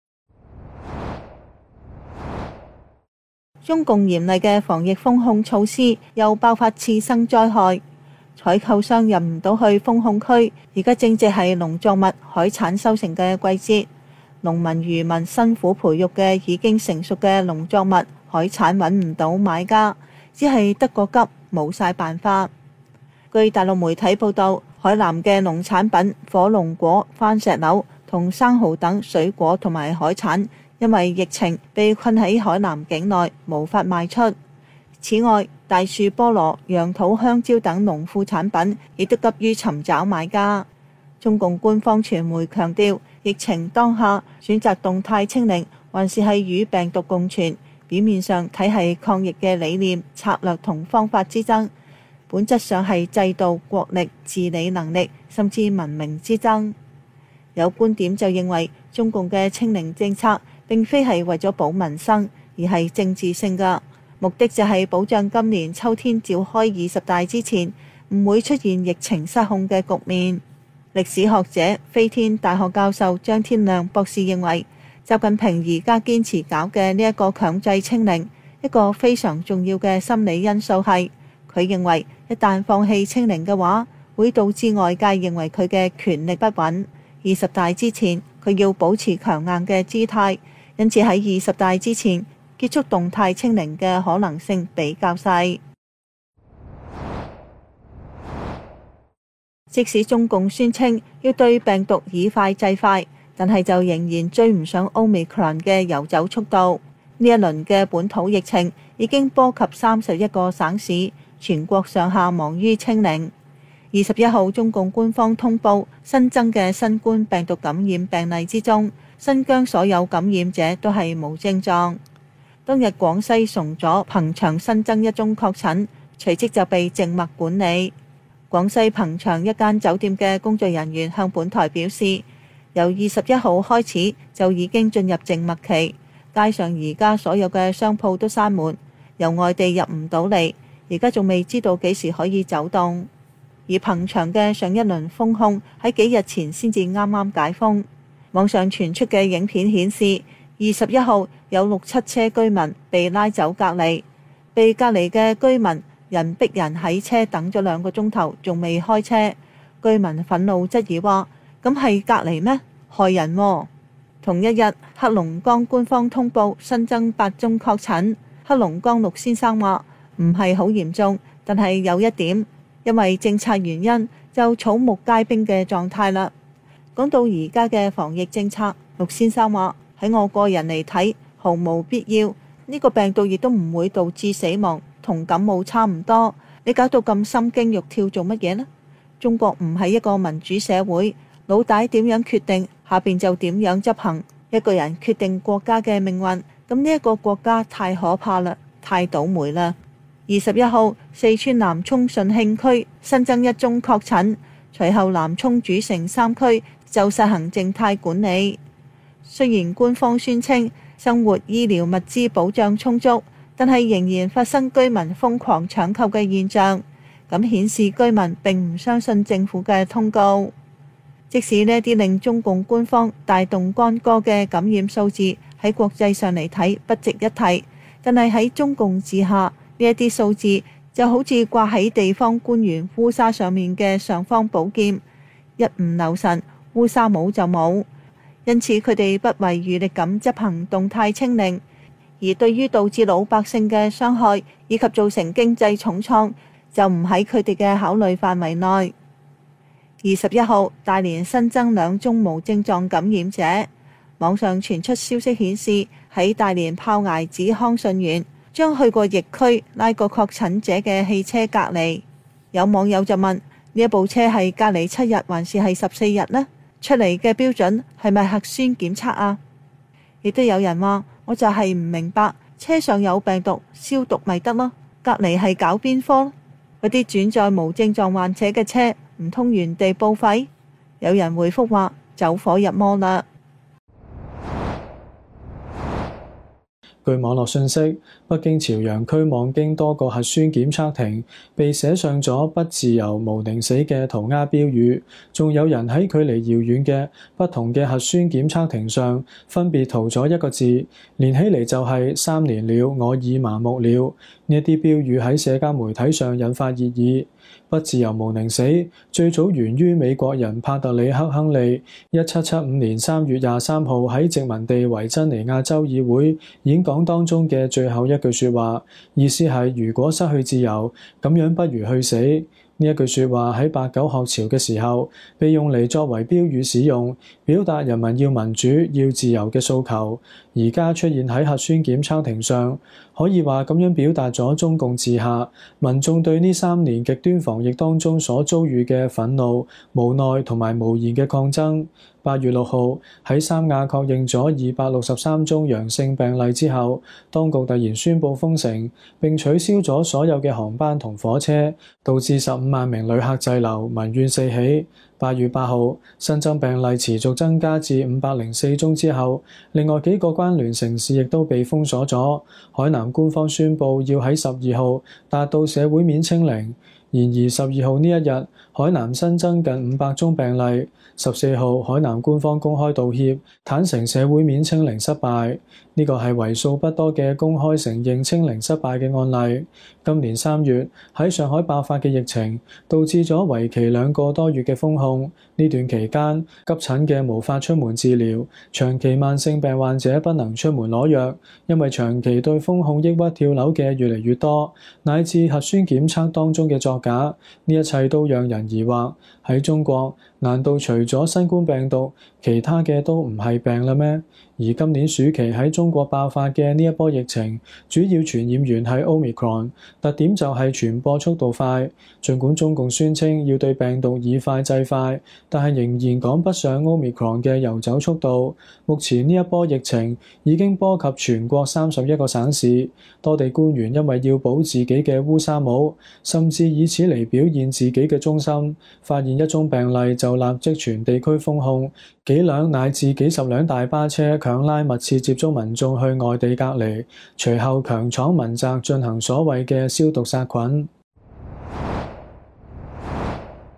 中共嚴厲嘅防疫封控措施又爆發次生災害，採購商入唔到去封控區，而家正值係農作物海產收成嘅季節，農民漁民辛苦培育嘅已經成熟嘅農作物海產揾唔到買家，只係得個急，冇晒辦法。據大陸媒體報道，海南嘅農產品火龍果、番石榴同生蠔等水果同埋海產，因為疫情被困喺海南境內，無法賣出。此外，大樹、菠蘿、楊桃、香蕉等農副產品亦都急於尋找買家。中共官方傳媒強調，疫情當下選擇動態清零，還是係與病毒共存，表面上睇係抗疫嘅理念、策略同方法之爭，本質上係制度、國力、治理能力甚至文明之爭。有觀點就認為，中共嘅清零政策並非係為咗保民生，而係政治性㗎。目的就係保障今年秋天召開二十大之前唔會出現疫情失控嘅局面。歷史學者、飛天大學教授張天亮博士認為，習近平而家堅持搞嘅呢一個強制清零，一個非常重要嘅心理因素係，佢認為一旦放棄清零嘅話，會導致外界認為佢嘅權力不穩。二十大之前，佢要保持強硬嘅姿態，因此喺二十大之前結束動態清零嘅可能性比較細。即使中共宣稱要對病毒以快制快，但係就仍然追唔上 Omicron 嘅遊走速度。呢一輪嘅本土疫情已經波及三十一個省市，全國上下忙於清零。二十一號，中共官方通報新增嘅新冠病毒感染病例之中，新疆所有感染者都係無症狀。當日廣西崇左彭場新增一宗確診，隨即就被靜默管理。廣西彭場一間酒店嘅工作人員向本台表示，由二十一號開始就已經進入靜默期，街上而家所有嘅商鋪都閂門，由外地入唔到嚟，而家仲未知道幾時可以走動。而彭場嘅上一輪封控喺幾日前先至啱啱解封。網上傳出嘅影片顯示，二十一號有六七車居民被拉走隔離，被隔離嘅居民人逼人喺車等咗兩個鐘頭，仲未開車。居民憤怒質疑話：咁係隔離咩？害人喎！ 同一日，黑龍江官方通報新增八宗確診。黑龍江陸先生話唔係好嚴重，但係有一點，因為政策原因就草木皆兵嘅狀態啦。講到而家嘅防疫政策，陸先生話喺我個人嚟睇毫無必要，呢個病毒亦都唔會導致死亡，同感冒差唔多。你搞到咁心驚肉跳做乜嘢呢？中國唔係一個民主社會，老大點樣決定，下邊就點樣執行。一個人決定國家嘅命運，咁呢一個國家太可怕啦，太倒霉啦。二十一號，四川南充順興區新增一宗確診，隨後南充主城三區就實行靜態管理。雖然官方宣稱生活醫療物資保障充足，但係仍然發生居民瘋狂搶購嘅現象，咁顯示居民並唔相信政府嘅通告。即使呢啲令中共官方大動干戈嘅感染數字喺國際上嚟睇不值一提，但係喺中共治下呢一啲數字就好似掛喺地方官員烏紗上面嘅尚方寶劍，一唔留神烏紗冇就冇。因此佢哋不遺餘力咁執行動態清零，而對於導致老百姓嘅傷害以及造成經濟重創，就唔喺佢哋嘅考慮範圍內。二十一號，大連新增兩宗無症狀感染者。網上傳出消息顯示，喺大連炮崖子康順縣將去過疫區拉個確診者嘅汽車隔離。有網友就問：呢一部車係隔離七日還是係十四日呢？出嚟嘅標準係咪核酸檢測啊？亦都有人話：我就係唔明白，車上有病毒消毒咪得咯，隔離係搞邊科？嗰啲轉載無症狀患者嘅車唔通原地報廢？有人回覆話：走火入魔啦。 據網絡信息，北京朝陽區望京多個核酸檢測亭被寫上咗不自由無寧死嘅塗鴉標語，仲有人喺距離遙遠嘅不同嘅核酸檢測亭上分別塗咗一個字，連起嚟就係三年了，我已麻木了。呢一啲標語喺社交媒體上引發熱議。不自由無寧死最早源於美國人帕特里克亨利一七七五年三月廿三號喺殖民地維珍尼亞州議會演講當中嘅最後一句說話，意思係如果失去自由，咁樣不如去死。呢一句說話喺八九學潮嘅時候被用嚟作為標語使用，表達人民要民主、要自由嘅訴求。而家出現喺核酸檢測亭上，可以話咁樣表達咗中共治下民眾對呢三年極端防疫當中所遭遇嘅憤怒、無奈同埋無言嘅抗爭。八月六號喺三亞確認咗二百六十三宗陽性病例之後，當局突然宣布封城，並取消咗所有嘅航班同火車，導致十五萬名旅客滯留，民怨四起。八月八號新增病例持續增加至五百零四宗之後，另外幾個關聯城市亦都被封鎖咗。海南官方宣布要喺十二號達到社會面清零。然而十二號呢一日，海南新增近五百宗病例。十四號，海南官方公開道歉，坦承社會面清零失敗。呢個係為數不多嘅公開承認清零失敗嘅案例。今年三月喺上海爆發嘅疫情，導致咗為期兩個多月嘅封控。呢段期間，急診嘅無法出門治療，長期慢性病患者不能出門攞藥，因為長期對封控抑鬱跳樓嘅越嚟越多，乃至核酸檢測當中嘅作假，呢一切都讓人疑惑。喺中國，難道除咗新冠病毒，其他嘅都唔係病啦咩？而今年暑期喺中國爆發嘅呢一波疫情，主要傳染源係 Omicron， 特點就係傳播速度快。儘管中共宣稱要對病毒以快制快，但係仍然趕不上 Omicron 嘅遊走速度。目前呢一波疫情已經波及全國三十一個省市，多地官員因為要保自己嘅烏紗帽，甚至以此嚟表現自己嘅忠心，發現一宗病例就立即全地區封控，幾輛乃至幾十輛大巴車強拉密切接觸民眾去外地隔離，隨後強闖民宅進行所謂嘅消毒殺菌。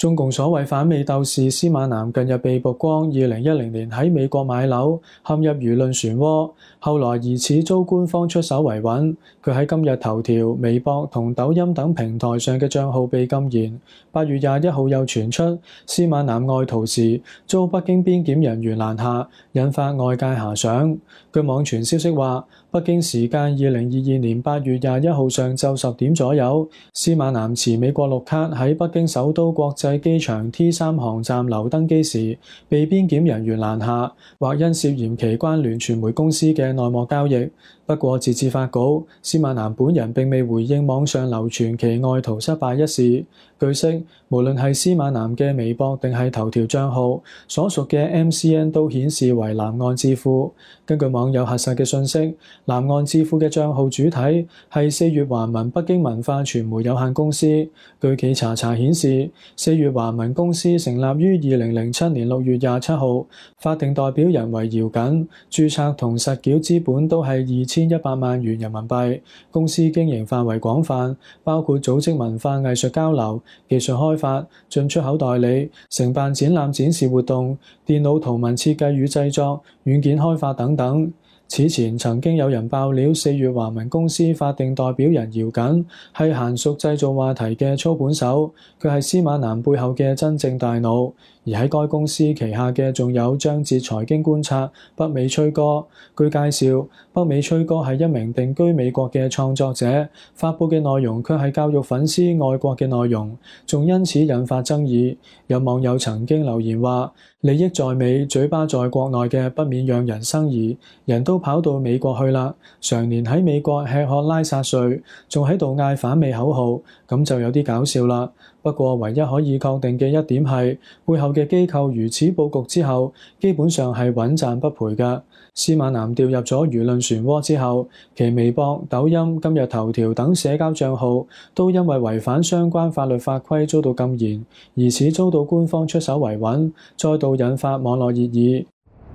中共所謂反美鬥士司馬南近日被曝光，二零一零年喺美國買樓，陷入輿論漩渦，後來疑似遭官方出手維穩。佢喺今日頭條、微博同抖音等平台上嘅帳號被禁言。八月廿一號又傳出司馬南外逃時遭北京邊檢人員攔下，引發外界遐想。據網傳消息話，北京時間二零二二年八月廿一號上晝十點左右，司馬南持美國綠卡喺北京首都國際機場 T 三航站樓登機時，被邊檢人員攔下，或因涉嫌其關聯傳媒公司嘅內幕交易。不過截至發稿，司馬南本人並未回應網上流傳其外逃失敗一事。據悉，無論係司馬南嘅微博定係頭條帳號，所屬嘅 M C N 都顯示為南岸智庫。根據網友核實嘅信息，南岸智庫嘅帳號主體係四月華文北京文化傳媒有限公司。據其查查顯示，四月華文公司成立於二零零七年六月廿七號，法定代表人為姚瑾，註冊同實繳資本都係二千一百萬元人民幣。公司經營範圍廣泛，包括組織文化藝術交流、技術開發、進出口代理、承辦展覽展示活動、電腦圖文設計與製作、軟件開發等等。此前曾經有人爆料，四月華文公司法定代表人姚瑾係嫻熟製造話題嘅操盤手，佢係司馬南背後嘅真正大腦。而喺該公司旗下嘅仲有張哲財經觀察、北美吹哥。據介紹，北美吹哥係一名定居美國嘅創作者，發佈嘅內容卻係教育粉絲愛國嘅內容，仲因此引發爭議。有網友曾經留言話：利益在美，嘴巴在國內嘅不免讓人生疑。人都跑到美國去啦，常年喺美國吃喝拉撒睡，仲喺度嗌反美口號，咁就有啲搞笑啦。不過唯一可以確定嘅一點係，背後嘅機構如此佈局之後，基本上係穩賺不賠㗎。司馬南掉入咗輿論漩渦之後，其微博、抖音、今日頭條等社交帳號都因為違反相關法律法規遭到禁言，疑似遭到官方出手維穩，再度引發網絡熱議。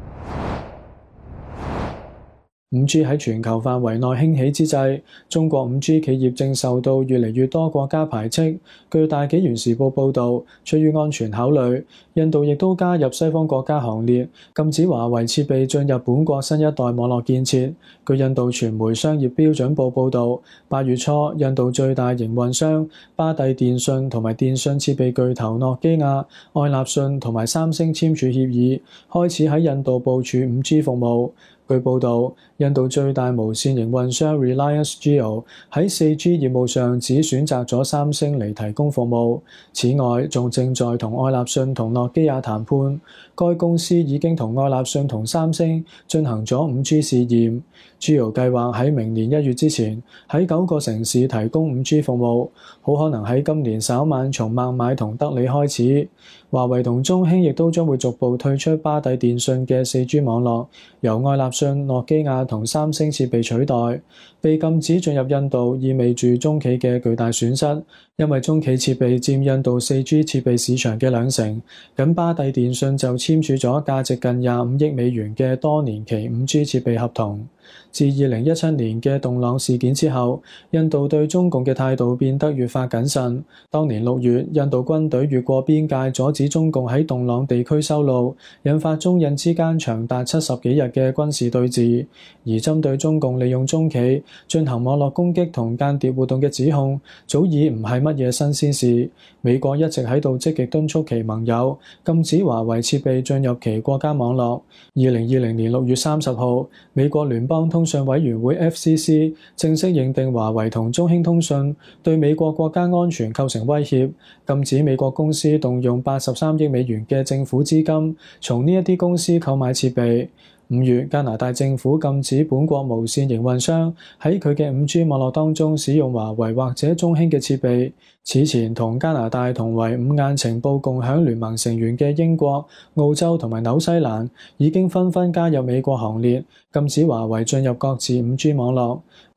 五 G 喺全球範圍內興起之際，中國五 G 企業正受到越嚟越多國家排斥。據大紀元時報報導，出於安全考慮，印度亦都加入西方國家行列，禁止華為設備進入本國新一代網絡建設。據印度傳媒商業標準報報導，八月初，印度最大營運商巴蒂電訊同埋電訊設備巨頭諾基亞、愛立信同埋三星簽署協議，開始喺印度部署五 G 服務。據報導，印度最大無線營運商 Reliance Jio 喺四 G 業務上只選擇咗三星嚟提供服務。此外，仲正在同愛立信同諾基亞談判。該公司已經同愛立信同三星進行咗五 G 試驗。Jio 計劃喺明年一月之前喺九個城市提供五 G 服務，好可能喺今年稍晚從孟買同德里開始。華為同中興亦都將會逐步退出巴蒂電訊嘅四 G 網絡，由愛立信、諾基亞同三星設備取代。被禁止進入印度意味住中企嘅巨大損失，因為中企設備佔印度四 G 設備市場嘅兩成。咁巴蒂電訊就簽署咗價值近廿五億美元嘅多年期五 G 設備合同。自二零一七年嘅洞朗事件之後，印度對中共嘅態度變得越發謹慎。當年六月，印度軍隊越過邊界阻止中共喺洞朗地區修路，引發中印之間長達七十幾日嘅軍事對峙。而針對中共利用中企進行網絡攻擊同間諜活動嘅指控，早已唔係乜嘢新鮮事。美國一直喺度積極敦促其盟友禁止華為設備進入其國家網絡。二零二零年六月三十號，美國聯邦通訊委員會 F C C 正式認定華為同中興通訊對美國國家安全構成威脅，禁止美國公司動用八十三億美元嘅政府資金從呢一啲公司購買設備。五月，加拿大政府禁止本國無線營運商喺佢嘅五 G 網絡當中使用華為或者中興嘅設備。此前同加拿大同為五眼情報共享聯盟成員嘅英國、澳洲同埋紐西蘭已經紛紛加入美國行列，禁止華為進入各自五 G 網絡。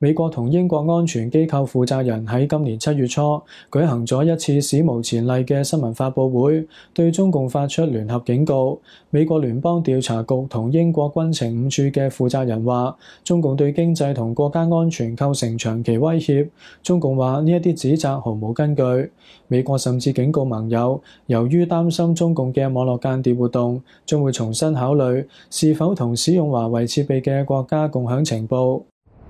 美國同英國安全機構負責人喺今年七月初舉行咗一次史無前例嘅新聞發佈會，對中共發出聯合警告。美國聯邦調查局同英國軍情五處嘅負責人話，中共對經濟同國家安全構成長期威脅。中共話呢一啲指責毫無根據。美國甚至警告盟友，由於擔心中共嘅網絡間諜活動，將會重新考慮是否同使用華為設備嘅國家共享情報。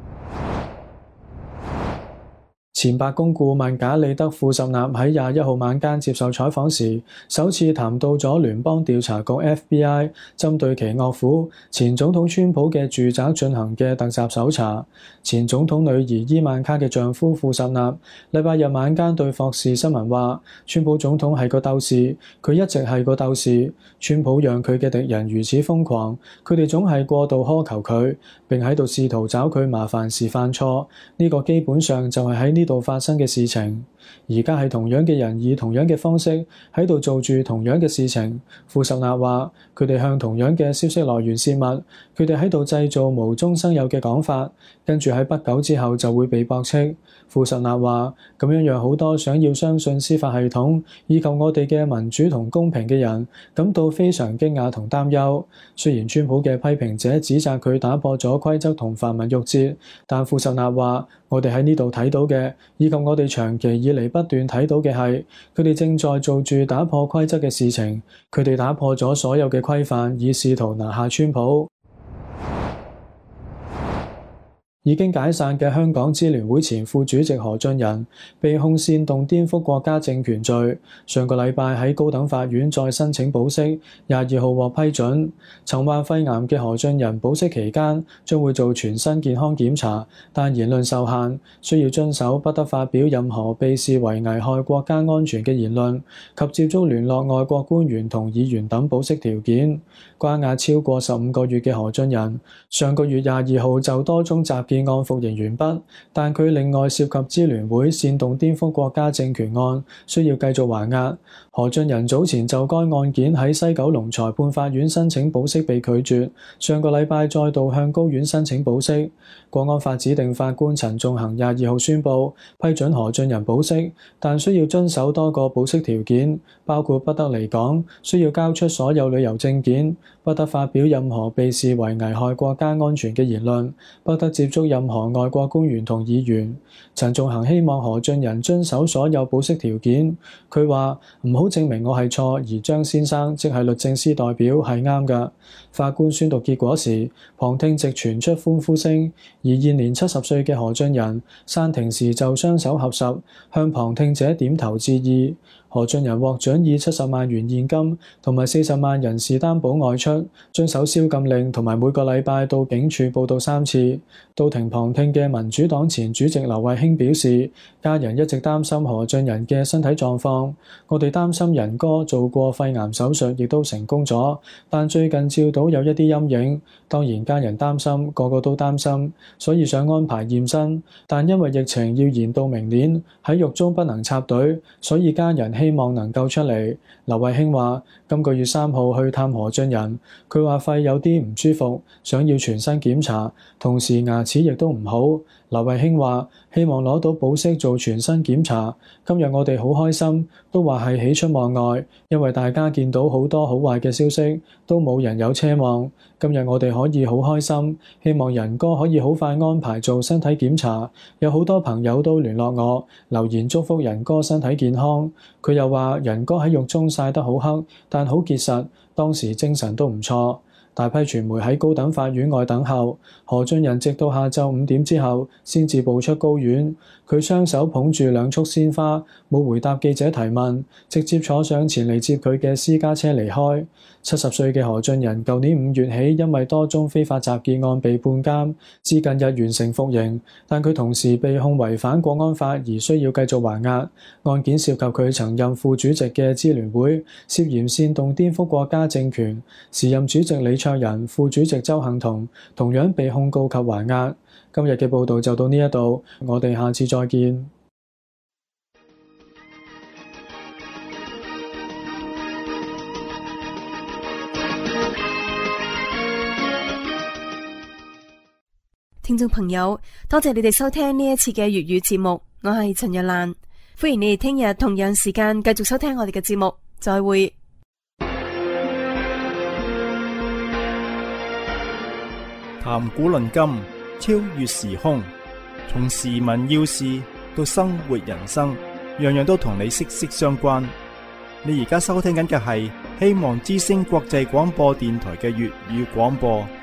前白宮顧問賈里德庫什納喺廿一號晚間接受採訪時，首次談到咗聯邦調查局 F B I 針對其岳父前總統川普嘅住宅進行嘅突襲搜查。前總統女兒伊萬卡嘅丈夫庫什納禮拜日晚間對霍士新聞話，川普總統係個鬥士，佢一直係個鬥士。川普讓佢嘅敵人如此瘋狂，佢哋總係過度苛求佢，並喺度試圖找佢麻煩時犯錯。呢個基本上就係喺呢度發生嘅事情。而家係同樣嘅人以同樣嘅方式喺度做住同樣嘅事情。庫什納話，佢哋向同樣嘅消息來源泄密，佢哋喺度製造無中生有嘅講法，跟住喺不久之後就會被駁斥。庫什納話，咁樣讓好多想要相信司法系統以及我哋嘅民主同公平嘅人感到非常驚訝同擔憂。雖然川普嘅批評者指責佢打破咗規則同繁文縟節，但庫什納話，我哋喺呢度睇到嘅，以及我哋長期以嚟不斷睇到嘅係，佢哋正在做住打破規則嘅事情。佢哋打破咗所有嘅規範，以試圖拿下川普。已經解散嘅香港支聯會前副主席何俊仁被控煽動顛覆國家政權罪，上個禮拜喺高等法院再申請保釋，廿二號獲批准。曾患肺癌嘅何俊仁保釋期間將會做全身健康檢查，但言論受限，需要遵守不得發表任何被視為危害國家安全嘅言論及接觸聯絡外國官員同議員等保釋條件。關押超過十五個月嘅何俊仁，上個月廿二號就多宗集結案服刑完畢，但佢另外涉及支聯會煽動顛覆國家政權案，需要繼續還押。何俊仁早前就該案件喺西九龍裁判法院申請保釋被拒絕，上個禮拜再度向高院申請保釋。國安法指定法官陳仲衡廿二號宣布批准何俊仁保釋，但需要遵守多個保釋條件，包括不得離港，需要交出所有旅遊證件，不得發表任何被視為危害國家安全嘅言論，不得接觸任何外國官員同議員。陳仲衡希望何俊仁遵守所有保釋條件。佢話唔好證明我係錯，而張先生即係律政司代表係啱㗎。法官宣讀結果時，旁聽席傳出歡呼聲，而現年七十歲嘅何俊仁散庭時就雙手合十，向旁聽者點頭致意。何俊仁獲准以七十萬元現金同埋四十萬人事擔保外出，遵守宵禁令同埋每個禮拜到警署報到三次。到庭旁聽嘅民主黨前主席劉慧卿表示，家人一直擔心何俊仁嘅身體狀況，我哋擔心仁哥做過肺癌手術亦都成功咗，但最近照到有一啲陰影。當然家人擔心，個個都擔心，所以想安排驗身，但因為疫情要延到明年，喺獄中不能插隊，所以家人希望能夠出嚟。劉慧卿話今個月三號去探何俊仁，佢話肺有啲唔舒服，想要全身檢查，同時牙齒亦都唔好。劉慧卿話希望攞到保釋做全身檢查。今日我哋好開心，都話係喜出望外，因為大家見到好多好壞嘅消息，都冇人有奢望。今日我哋可以好開心，希望仁哥可以好快安排做身體檢查。有好多朋友都聯絡我，留言祝福仁哥身體健康。佢又話仁哥喺獄中曬得好黑，但好結實，當時精神都唔錯。大批傳媒喺高等法院外等候，何俊仁直到下晝五點之後先至步出高院。佢雙手捧住兩束鮮花，冇回答記者提問，直接坐上前嚟接佢嘅私家車離開。七十歲嘅何俊仁舊年五月起因為多宗非法集結案被判監，至近日完成服刑，但佢同時被控違反國安法而需要繼續還押。案件涉及佢曾任副主席嘅支聯會涉嫌煽動顛覆國家政權，時任主席李卓人、副主席鄒幸彤同樣被控告及還押。今日嘅報道就到呢一度，我哋下次再見。 聽聽眾朋友，多謝你哋收聽呢一次嘅粵語節目，我係陳若蘭，歡迎你哋聽日同樣時間繼續收聽我哋嘅節目，再會。 談古論今，超越時空，從時聞要事到生活人生，樣樣都同你息息相關。你而家收聽緊嘅係希望之聲國際廣播電台嘅粵語廣播。